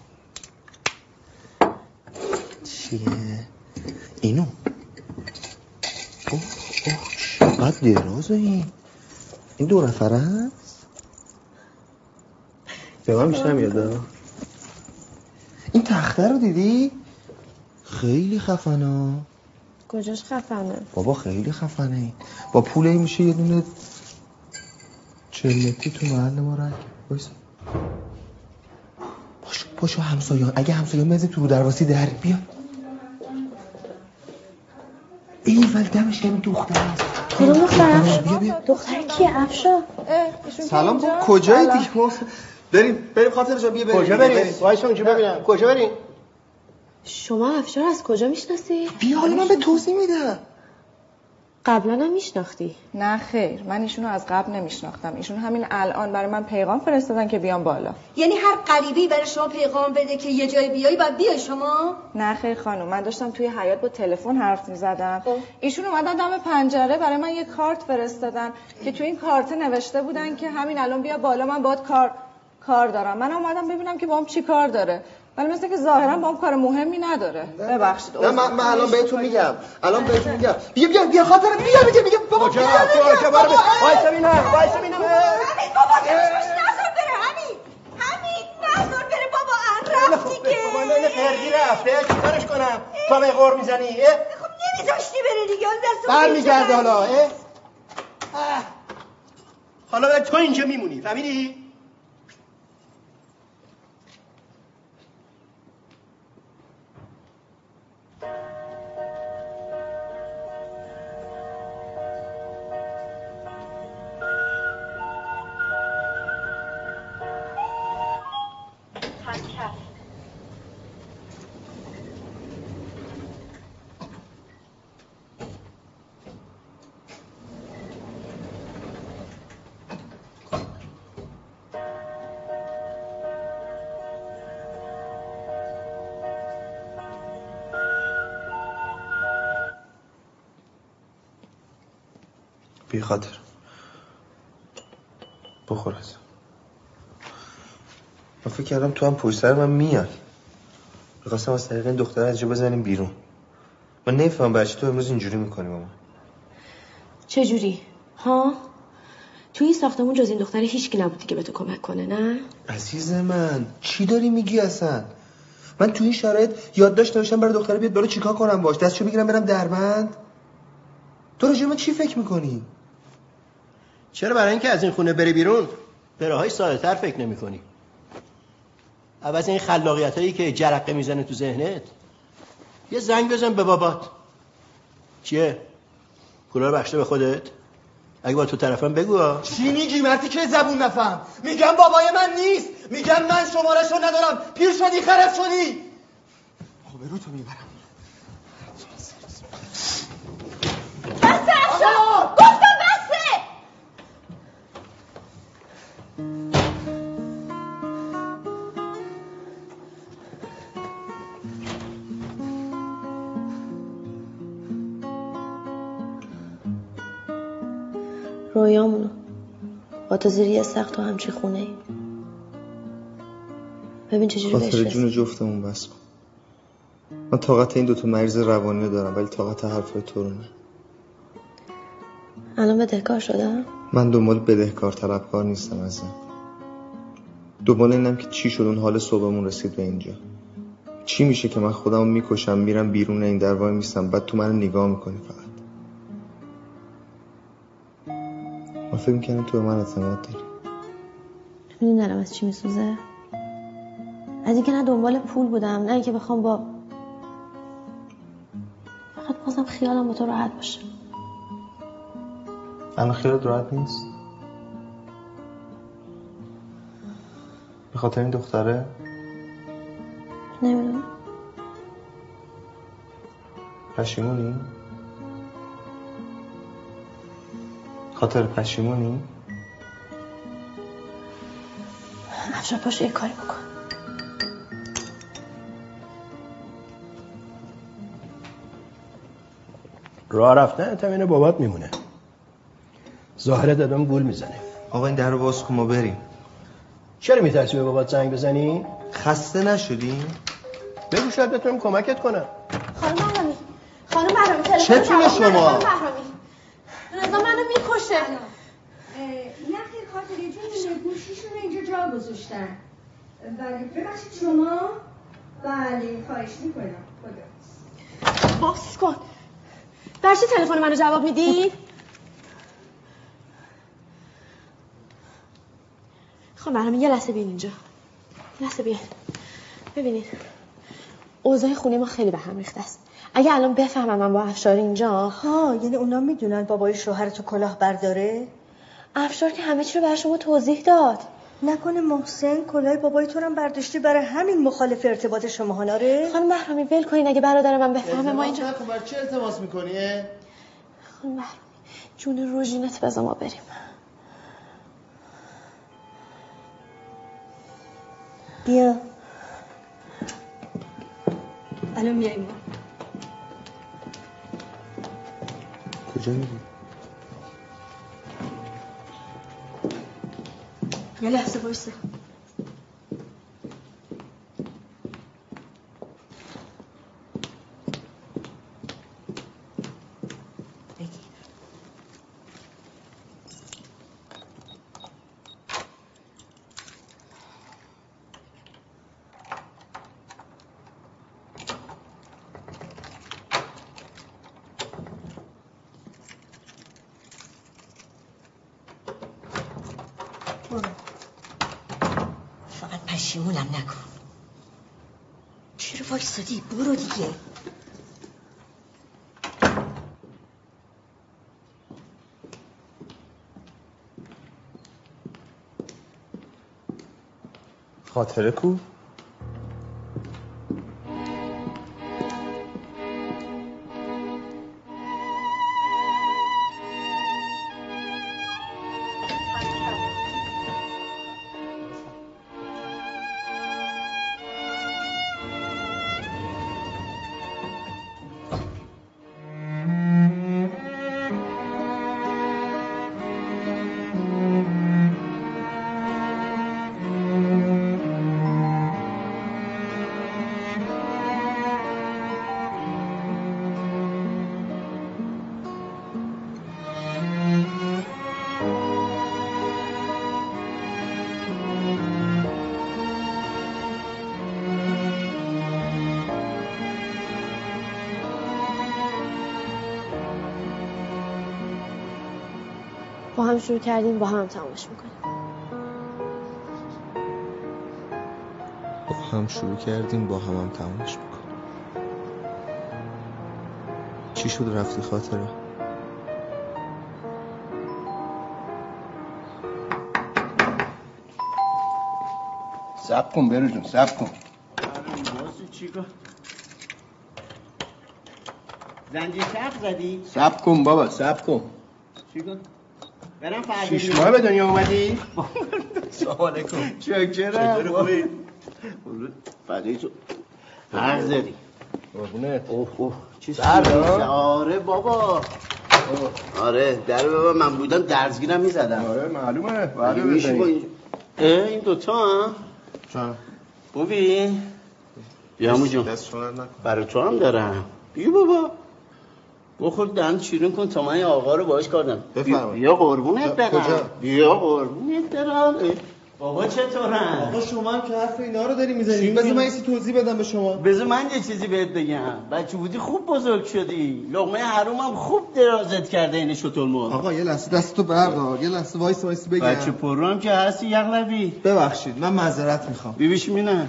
Speaker 2: چیه؟ اینو اوه چقدر درازه این 2 نفره هست؟ به من میشه نمیاده. این تخته رو دیدی؟ خیلی خفنه.
Speaker 3: کجاش خفنه؟
Speaker 2: بابا خیلی خفنه. با پول این میشه یه دونه 40 متری تو محل ما رنگ. بایسا پاشو همسایان. اگه همسایان مزه تو رو درواسی در بیا. ولی دمش همین دختر هست.
Speaker 3: کدوم دختر؟ بیا دختر کیه افشا؟
Speaker 2: سلام با کجایی دیگه؟ بریم خاطر جا بیا بریم.
Speaker 9: کجا بریم؟ وایسا اونجا ببینم. کجا بریم؟
Speaker 3: شما افشار از کجا میشناسی؟
Speaker 2: بیا حالا من به توضیح میدم.
Speaker 3: قبلا هم میشناختی؟
Speaker 1: نه خیر من ایشونو از قبل نمیشناختم. ایشون همین الان برای من پیغام فرستادن که بیام بالا.
Speaker 8: یعنی هر غریبی برای شما پیغام بده که یه جای بیایی باید بیای شما؟
Speaker 1: نه خیر خانم من داشتم توی حیاط با تلفن حرف میزدم. ایشون اومدن دم پنجره برای من یه کارت فرستادن که توی این کارت نوشته بودن که همین الان بیا بالا من باهات کار دارم. من اومدم ببینم که باهم چی کار داره. ولی مثل که ظاهرا باهم کار مهمی نداره. ببخشید.
Speaker 2: نه من الان بهتون میگم. بیا خاطر بیا بابا
Speaker 9: کجا بابا وایسا ببینم.
Speaker 8: بابا نذار بره همین نذار بره بابا رفت دیگه.
Speaker 9: بابا من قردی رفته چیکارش کنم؟ تو به قور میزنی؟
Speaker 8: خب نمیذاشتی بره دیگه.
Speaker 9: برمیگرد حالا تو اینجا میمونی فهمیدی؟
Speaker 2: بی خاطر بخورد. من فکر کردم تو هم پشت سر من میای. میخواستم از طریق این دختر از جا بزنیم بیرون. من نمیفهمم برای چی تو امروز اینجوری میکنی با من.
Speaker 3: چه جوری؟ ها؟ توی این ساختمون جز این دختره هیچکی نبودی که به تو کمک کنه، نه؟
Speaker 2: عزیز من چی داری میگی اصلا؟ من توی این شرایط یادداشت نوشتم برای دختره بیاد بالا چیکار کنم باش؟ دستشو بگیرم برم دربند؟ تو راجع من چی فکر میکنی؟
Speaker 9: چرا برای اینکه از این خونه بری بیرون به راههای ساده‌تر فکر نمی‌کنی؟ عوض این خلاقیتایی که جرقه میزنه تو ذهنت یه زنگ بزن به بابات. چیه؟ پولا رو بخشته به خودت؟ اگه با تو طرفم بگو ها.
Speaker 11: چی میگی مردی که زبون نفهم؟ میگم بابای من نیست، میگم من شماره‌شو ندارم، پیر شدی خرف شدی. آبرو تو میبرم.
Speaker 3: بسه افشار! گفتم بسه! رویامونو با تو زیر یه سقف تو همچی خونه ای. ببین چجوری بهش
Speaker 2: خاطر جون جفتمون بس کن. من طاقت این دوتا مریض روانی رو دارم ولی طاقت حرفای تو رو نه.
Speaker 3: الان بدهکار شدم؟
Speaker 2: من دنبال بدهکار طلبکار نیستم عزیزم. دنبال اینم که چی شد اون حال صبحمون رسید به اینجا. چی میشه که من خودمو میکشم میرم بیرون این در وای میستم بعد تو منو نگاه میکنی فقط. من فکر میکنم تو به من اعتماد داری.
Speaker 3: میدونی دارم از چی میسوزه؟ از اینکه نه دنبال پول بودم نه اینکه بخوام با فقط بازم خیالم با تو راحت باشه.
Speaker 2: الان خیالت راحت نیست؟ به خاطر این دختره؟
Speaker 3: نمیدونم.
Speaker 2: پشیمونی؟ خاطر پشیمونی؟
Speaker 3: افشار پاشو یه کاری بکن.
Speaker 9: راه رفتن تمینه بابات میمونه. ظاهره دادم گول میزنه.
Speaker 2: آقا این در رو باز کن ما بریم.
Speaker 9: چرا میترسی به بابات زنگ بزنی؟
Speaker 2: خسته نشدی؟
Speaker 9: بگو شاید بتونم کمکت کنم.
Speaker 3: خانم بهرامی تلفن
Speaker 2: چتونه شما؟
Speaker 3: رضا منو میکشه.
Speaker 8: نه خیلی خاطر یه جون گوشیشون اینجا جا گذاشتن. بله ببخشید شما؟ بله خواهش میکنم. خدا
Speaker 3: باز کن. برای چی تلفن منو جواب میدی؟ خب بهرامی یه لحظه بیاین اینجا. یه لحظه بیاین. ببینید اوضاع خونه ما خیلی به هم ریخته است. اگه الان بفهمم من با افشار اینجا
Speaker 8: یعنی اونا میدونن بابای شوهرتو کلاه برداره؟
Speaker 3: افشار که همه چی رو برای شما توضیح داد.
Speaker 8: نکنه محسن کلاه بابای تو هم برداشتی برای همین مخالف ارتباط شما ها ناره؟
Speaker 3: خانم بهرامی ول کنین اگه برادر من بفهمه ما اینجا.
Speaker 11: خب برای چه التماس میکنی؟
Speaker 3: خانم بهرامی جون روژینت بذار ما بریم.
Speaker 8: بیا الان میاییم.
Speaker 2: کجا میری؟
Speaker 8: یه لحظه بایسته. فقط پشیمونم نکن. چرا وایسادی؟ برو دیگه.
Speaker 2: خاطره کو؟
Speaker 3: با هم شروع کردیم، با هم تمامش میکنیم.
Speaker 2: با هم شروع کردیم، با هم تمامش میکنیم. چی شد رفتی خاطره؟
Speaker 9: صبر کن برو جون، صبر کن.
Speaker 12: زنجیر چرخ زدی؟
Speaker 9: صبر کن بابا، صبر کن.
Speaker 12: چی کن؟ برم فردا
Speaker 9: 6 ماه به دنیا اومدی؟
Speaker 12: سلام علیکم. چکرم خوبی؟ فدای تو. هر زدی
Speaker 9: قربونت.
Speaker 12: اوه چی سرده؟ آره بابا. آره در بابا من بودم درزگیرم میزدم.
Speaker 9: آره معلومه.
Speaker 12: این دوتا هم؟
Speaker 2: جان
Speaker 12: خوبی؟ بیا همون جون برای تو هم دارم. بیا بابا بخور دهن شیرین کن تا من این آقا رو باهاش کار دارم. بیا قربونت برم. بیا قربونت برم. بابا چطورن؟
Speaker 11: آقا شما هم که حرف اینا رو داری میزنی. بذار من یه چیزی توضیح بدم به شما.
Speaker 12: بذار من یه چیزی بهت بگم. بچه بودی خوب بزرگ شدی. لقمه حرومم خوب درازت کرده این شترمرغ.
Speaker 11: آقا یه لحظه دستتو بردار. یه لحظه وایس بگم.
Speaker 12: بچه پرو هم که هستی یغلبی.
Speaker 11: ببخشید من معذرت میخوام.
Speaker 12: بیبیش مینه.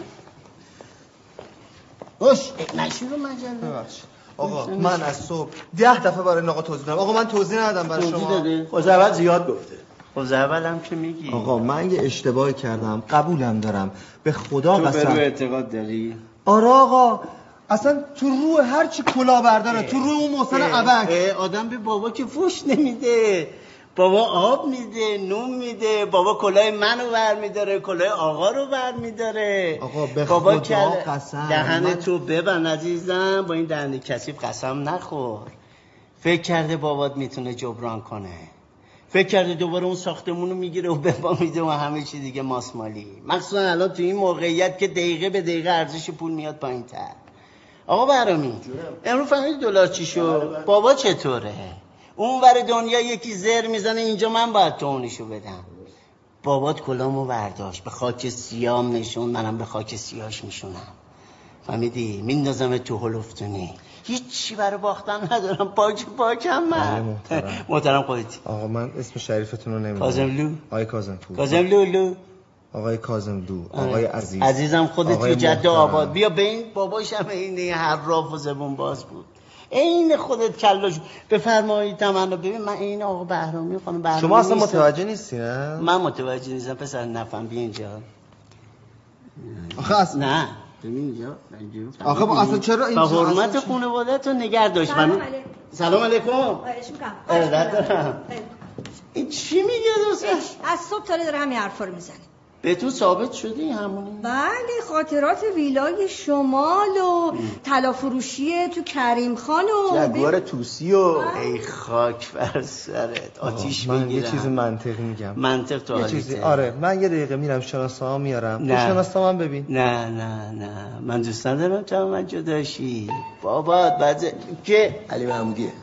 Speaker 12: باش نشی رو مجله.
Speaker 11: ببخشید. آقا من از صبح 10 دفعه برای این آقا توضیح دادم. آقا من توضیح ندادم برای شما.
Speaker 12: توضیح داده؟ خب اول زیاد گفته. خب اولم که میگی.
Speaker 11: آقا من یه اشتباهی کردم. قبولم دارم. به خدا قسم.
Speaker 12: تو به روح اعتقاد داری؟
Speaker 11: آره آقا. اصلا تو روح هر چی کلا برداره تو روح اون محسن ابک.
Speaker 12: آدم به بابا که فوش نمیده. بابا آب میده، نون میده، بابا کلاه منو برمیداره، کلاه آقا رو برمیداره.
Speaker 11: آقا به
Speaker 12: بابا
Speaker 11: خدا قسم.
Speaker 12: دهن تو ببند عزیزم، با این دهن کثیف قسم نخور. فکر کرده بابات میتونه جبران کنه. فکر کرده دوباره اون ساختمونو میگیره و به ما میده و همه چی دیگه ماسمالی. مخصوصا الان تو این موقعیت که دقیقه به دقیقه ارزش پول میاد پایین‌تر. آقا بهرامی امروز فهمیدی دلار چی شد؟ بابا چطوره؟ اون ور دنیا یکی زر میزنه، اینجا من باید تومنشو بدم. بابات کلامو برداشت، به خاک سیام نشون، منم به خاک سیاش میشونم. فهمیدی؟ میندازم تو هلوفتونی. هیچی برای باختن ندارم. پاکم من. محترم خودتی.
Speaker 2: آقا من اسم شریفتون رو نمیدونم.
Speaker 12: کاظملو.
Speaker 2: آقای کاظمپور.
Speaker 12: کاظملو.
Speaker 2: آقای کاظملو. آقای عزیز.
Speaker 12: عزیزم خودت تو جده آباد. بیا به این باباشم این حراف و زبون باز بود. این خودت کلاش بفرمایید تمنا. ببین من این آقا بهرامی خانم بهرامی
Speaker 2: شما اصلا متوجه نیستی نه؟
Speaker 12: من متوجه نیستم پسر نفهم. بیا اینجا.
Speaker 11: آخه اصلا
Speaker 12: نه ببین اینجا.
Speaker 11: آخه اصلا چرا این
Speaker 12: حرمت خانواده‌ت رو نگه داشت. سلام علیکم. این چی میگه دوست؟
Speaker 8: از صبح تا داره همین حرفا رو میزنه.
Speaker 12: بهتون ثابت شدی همونی؟
Speaker 8: بله خاطرات ویلای شمال و طلا فروشی تو کریم خان و
Speaker 12: جگوار توسی و ای خاک بر سرت آتیش
Speaker 2: من
Speaker 12: میگیرم.
Speaker 2: یه چیز منطقی میگم.
Speaker 12: منطق تو
Speaker 2: یه چیزی آره من یه دقیقه میرم شناسنامه میارم.
Speaker 12: تو
Speaker 2: شناسنامه ببین.
Speaker 12: نه من دوست ندارم تو من جداشی. بابا بعد که
Speaker 9: علی محمودیه.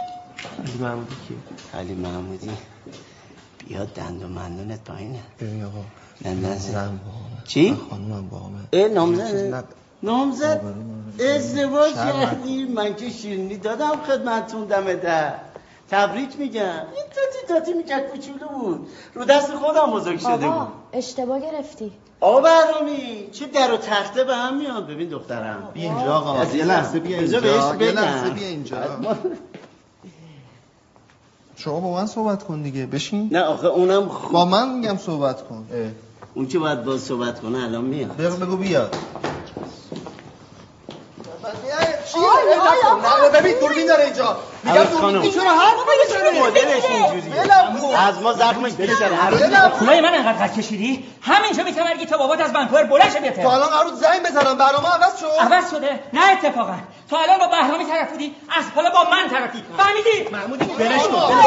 Speaker 12: علی محمودی بیا دند و مندونت پایینه.
Speaker 2: ببین آقا
Speaker 12: نزن چی؟
Speaker 2: خانومم باهامه.
Speaker 12: نامزد ازدواج کردی. من که شیرینی دادم خدمتتون دم در. تبریک میگم. این تاتی میکرد کوچولو بود. رو دست خودم بزرگ شده بود.
Speaker 3: آقا اشتباه گرفتی.
Speaker 12: آقا بهرامی چه در و تخته به هم میاد. ببین دخترم
Speaker 11: بیا اینجا آقا. یه لحظه بیا اینجا. شما با من صحبت کن دیگه. بشین.
Speaker 12: نه آخه اونم
Speaker 11: با من میگم صحبت کن.
Speaker 12: اون که باید با صحبت کنه الان میاد.
Speaker 11: بگو بیاد.
Speaker 8: ببین دوربین داره اینجا.
Speaker 12: میگم دوربین چرا حرف نمیزنه؟ مدلش اینجوریه. از ما زخمش بگذره.
Speaker 13: خونه من انقدر قد کشیدی؟ همینجا میتمرگی تا بابات از ونکوور بلند شه بیاد.
Speaker 11: تو الان قرار زنگ بزنم برنامه
Speaker 13: عوض شده؟ نه اتفاقا. تو الان با بهرامی طرف بودی، از حالا با من طرفی. فهمیدی؟
Speaker 12: محمودی بلش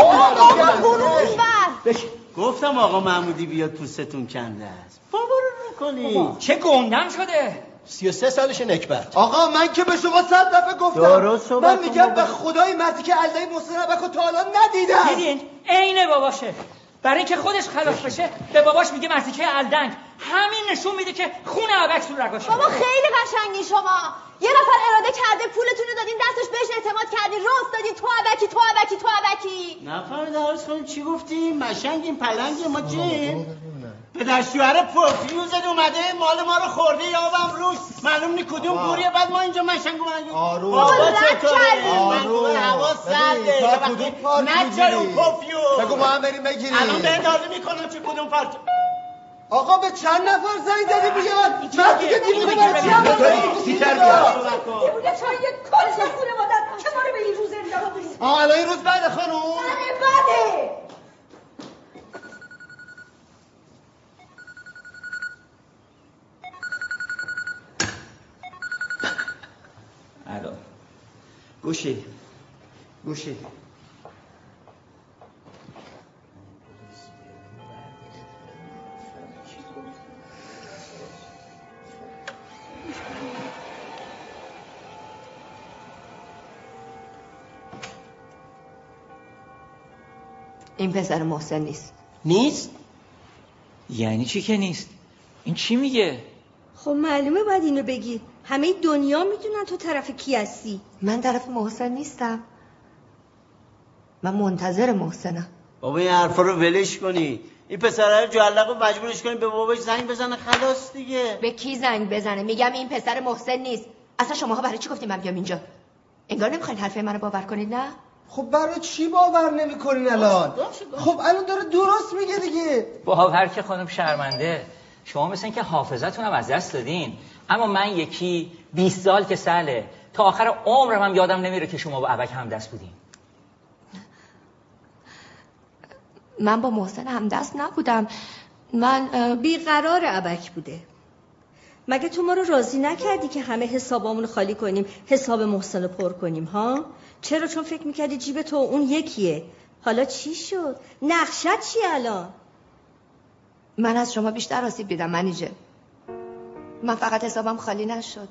Speaker 12: کن. گفتم آقا محمودی بیاد پوستتون کنده است. بابا رو کنی.
Speaker 13: چه گندم شده؟
Speaker 9: 33 سالشه نکبت.
Speaker 11: آقا من که به شما 100 دفعه گفتم. من میگم به خدای مردی که علای محسن ابک تا الان ندیدم.
Speaker 13: دیدین؟ عین باباشه. برای اینکه خودش خلاص بشه به باباش میگه مرتیکه الدنگ. همین نشون میده که خون ابک تو رگاشه.
Speaker 3: بابا خیلی قشنگی شما. یه نفر اراده کرده پولتون رو دادین دستش، بهش اعتماد کردین، راه افتادین تو ابکی تو ابکی تو ابکی.
Speaker 12: نفهمیدم عرض کنیم چی گفتی؟ مشنگیم پلنگیم ما چیم؟ پدر شوهر پرفیوزت اومده مال ما رو خورده یابم روش معلوم نی کدوم گوریه. بعد ما اینجا مشنگ اومدیم.
Speaker 11: بابا
Speaker 3: رد کردیم.
Speaker 12: من هوا سرده
Speaker 11: کدوم پارک
Speaker 12: نجار اون پرفیوز
Speaker 11: بگو ما هم بریم بگیریم.
Speaker 12: الان به اندازه میکنم چه کدوم پارک.
Speaker 11: آقا به چند نفر زنگ زدی بیاد؟ من دیگه دیوونه برای چی هم
Speaker 12: تیتر بیاد.
Speaker 8: دیوونه چای کل خونه مادر که ما رو به این روز انداخت بودیم.
Speaker 11: الان این روز بعد خانم؟
Speaker 8: بده.
Speaker 12: الو. گوشی.
Speaker 8: این پسر محسن نیست.
Speaker 12: نیست؟
Speaker 13: یعنی چی که نیست؟ این چی میگه؟
Speaker 8: خب معلومه باید اینو بگی. همه دنیا میدونن تو طرف کی هستی.
Speaker 7: من طرف محسن نیستم. من منتظر محسنم.
Speaker 12: بابا این حرفا رو ولش کنی. این پسره رو جعلق رو مجبورش کنی به باباش زنگ بزنه خلاص دیگه.
Speaker 7: به کی زنگ بزنه؟ میگم این پسر محسن نیست. اصلا شماها برای چی گفتین من بیام اینجا؟ انگار نمیخواین حرفای منو باور کنید. نه
Speaker 11: خب برای چی باور نمی‌کنین الان؟ خب الان داره درست میگه دیگه.
Speaker 13: باور که خانم شرمنده. شما مثل این که حافظتون هم از دست دادین. اما من یکی 20 سال که ساله تا آخر عمرم هم یادم نمیره که شما با ابک هم دست بودین.
Speaker 7: من با محسن هم دست نبودم. من
Speaker 8: بیقرار ابک بوده. مگه تو ما رو راضی نکردی که همه حسابامون رو خالی کنیم، حساب محسن رو پر کنیم ها؟ چرا؟ چون فکر میکردی جیب تو اون یکیه. حالا چی شد؟ نقشت چی الان؟
Speaker 7: من از شما بیشتر آسیب دیدم منیجه. من فقط حسابم خالی نشد.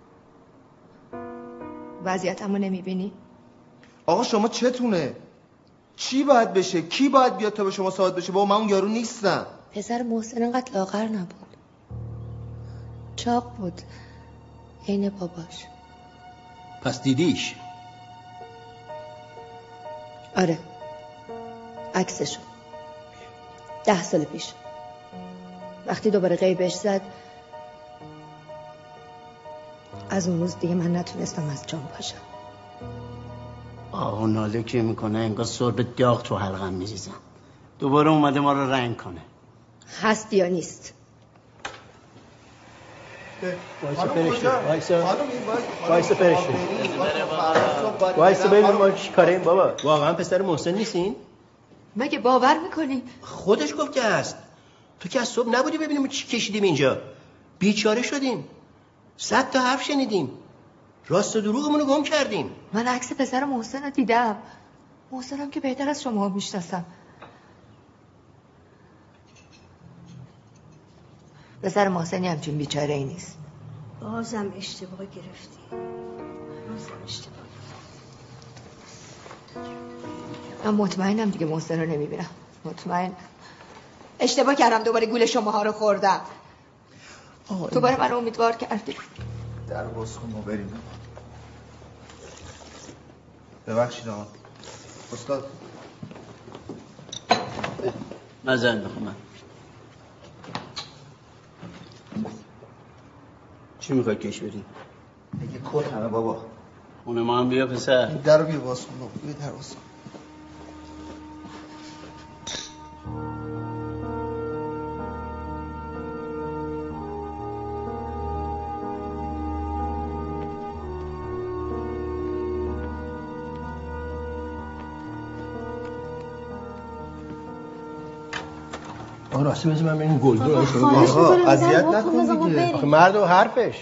Speaker 7: وضعیتمو نمیبینی؟
Speaker 2: آقا شما چتونه؟ چی باید بشه؟ کی باید بیاد تا به شما ثابت بشه؟ بابا من اون یارو نیستم.
Speaker 7: پسر محسن انقدر لاغر نبود. چاق بود. عین باباش.
Speaker 9: پس دیدیش؟
Speaker 7: آره. عکسشو. 10 سال پیش. وقتی دوباره غیبش زد از اون روز دیگه من نتونستم از جام پاشم.
Speaker 12: آه ناله که میکنه انگار سرب داغ تو حلقم میریزم. دوباره اومده ما رو رنگ کنه.
Speaker 7: هست یا نیست؟
Speaker 9: وایسا ببین ما چی کاریم بابا. واقعا پسر محسن نیستین؟
Speaker 7: مگه باور میکنی؟
Speaker 9: خودش گفت که هست. تو که از صبح نبودی ببینیم چی کشیدیم اینجا. بیچاره شدیم. 100 تا حرف شنیدیم. راست و دروغمون رو گم کردیم.
Speaker 7: من عکس پسر محسن رو دیدم. محسنم که بهتر از شما میشناسم. پسر محسنی همچین بیچاره ای نیست.
Speaker 8: بازم اشتباه گرفتی.
Speaker 7: من مطمئنم دیگه محسن رو نمیبینم. مطمئن. اشتباه کردم دوباره گول شماها رو خوردم. دوباره من امیدوار کردی.
Speaker 2: در باز کن ما بریم. ببخشید آقا. استاد
Speaker 12: نظر میخوام. چی میخوای کش بدی؟
Speaker 2: دیگه کل همه بابا.
Speaker 12: خونه ما هم بیا پسر.
Speaker 2: در رو بیا باز کن. بیا در باز کن.
Speaker 9: راستی بذار من این گلدون رو شروع
Speaker 2: آقا اذیت نکن دیگه.
Speaker 9: آخه مرد و حرفش.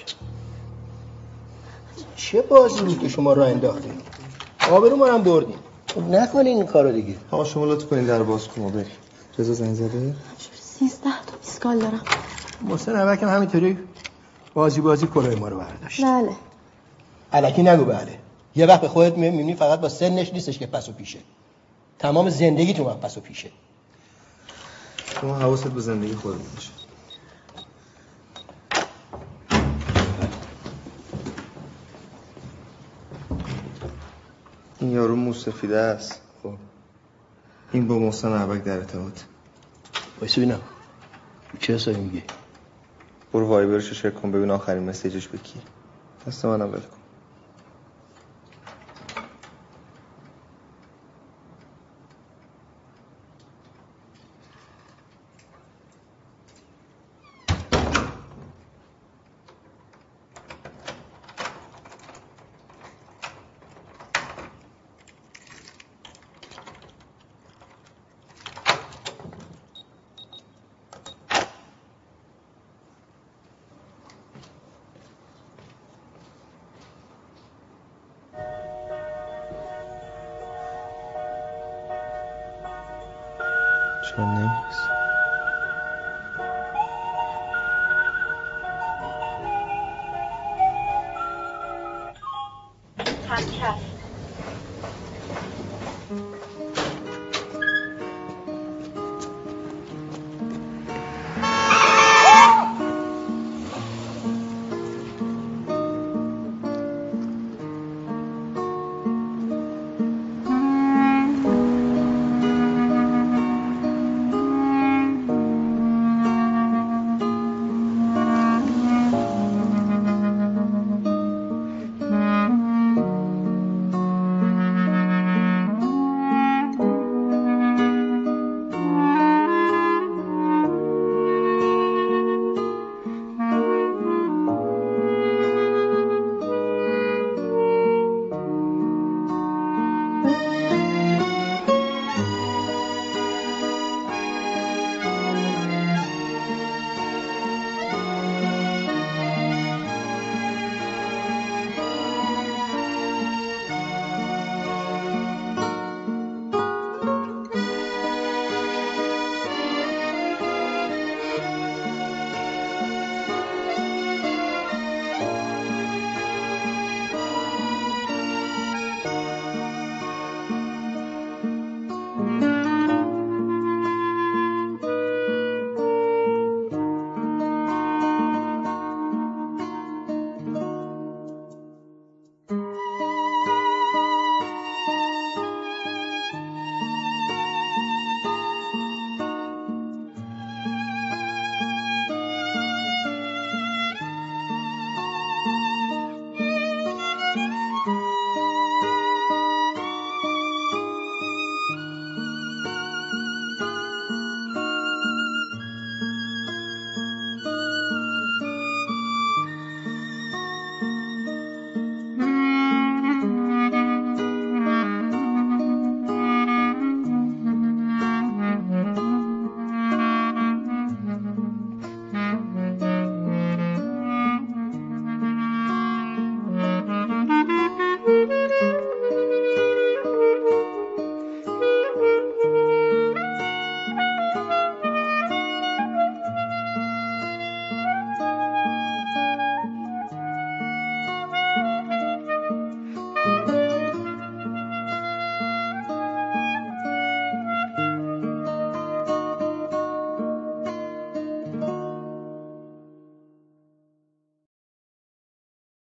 Speaker 9: چه بازی بود که شما راه انداختین؟ آبرو ما هم بردین. نکنین این کارو دیگه.
Speaker 2: آقا شما لطف کنین در باز کن ما بریم. رضا زنگ زده؟
Speaker 3: 13 تا میسکال دارم.
Speaker 9: محسن ابک هم همینطوری بازی کلاه ما رو برداشت.
Speaker 3: بله.
Speaker 9: الکی نگو بله. یه وقت به خودت میبینی فقط با سنش نیستش که پس و پیشه. تمام زندگی تو من پس و پیشه.
Speaker 2: شما حواست به زندگی خودت باشه. این یارو موسفیده است. خب این با محسن عبک در ارتباط.
Speaker 9: وایسا ببینم چه حسابی میگی؟
Speaker 2: برو وایبرشو چک کن ببین آخرین مسیجش به کی. دست منم ول کن. چرا نمیرسه؟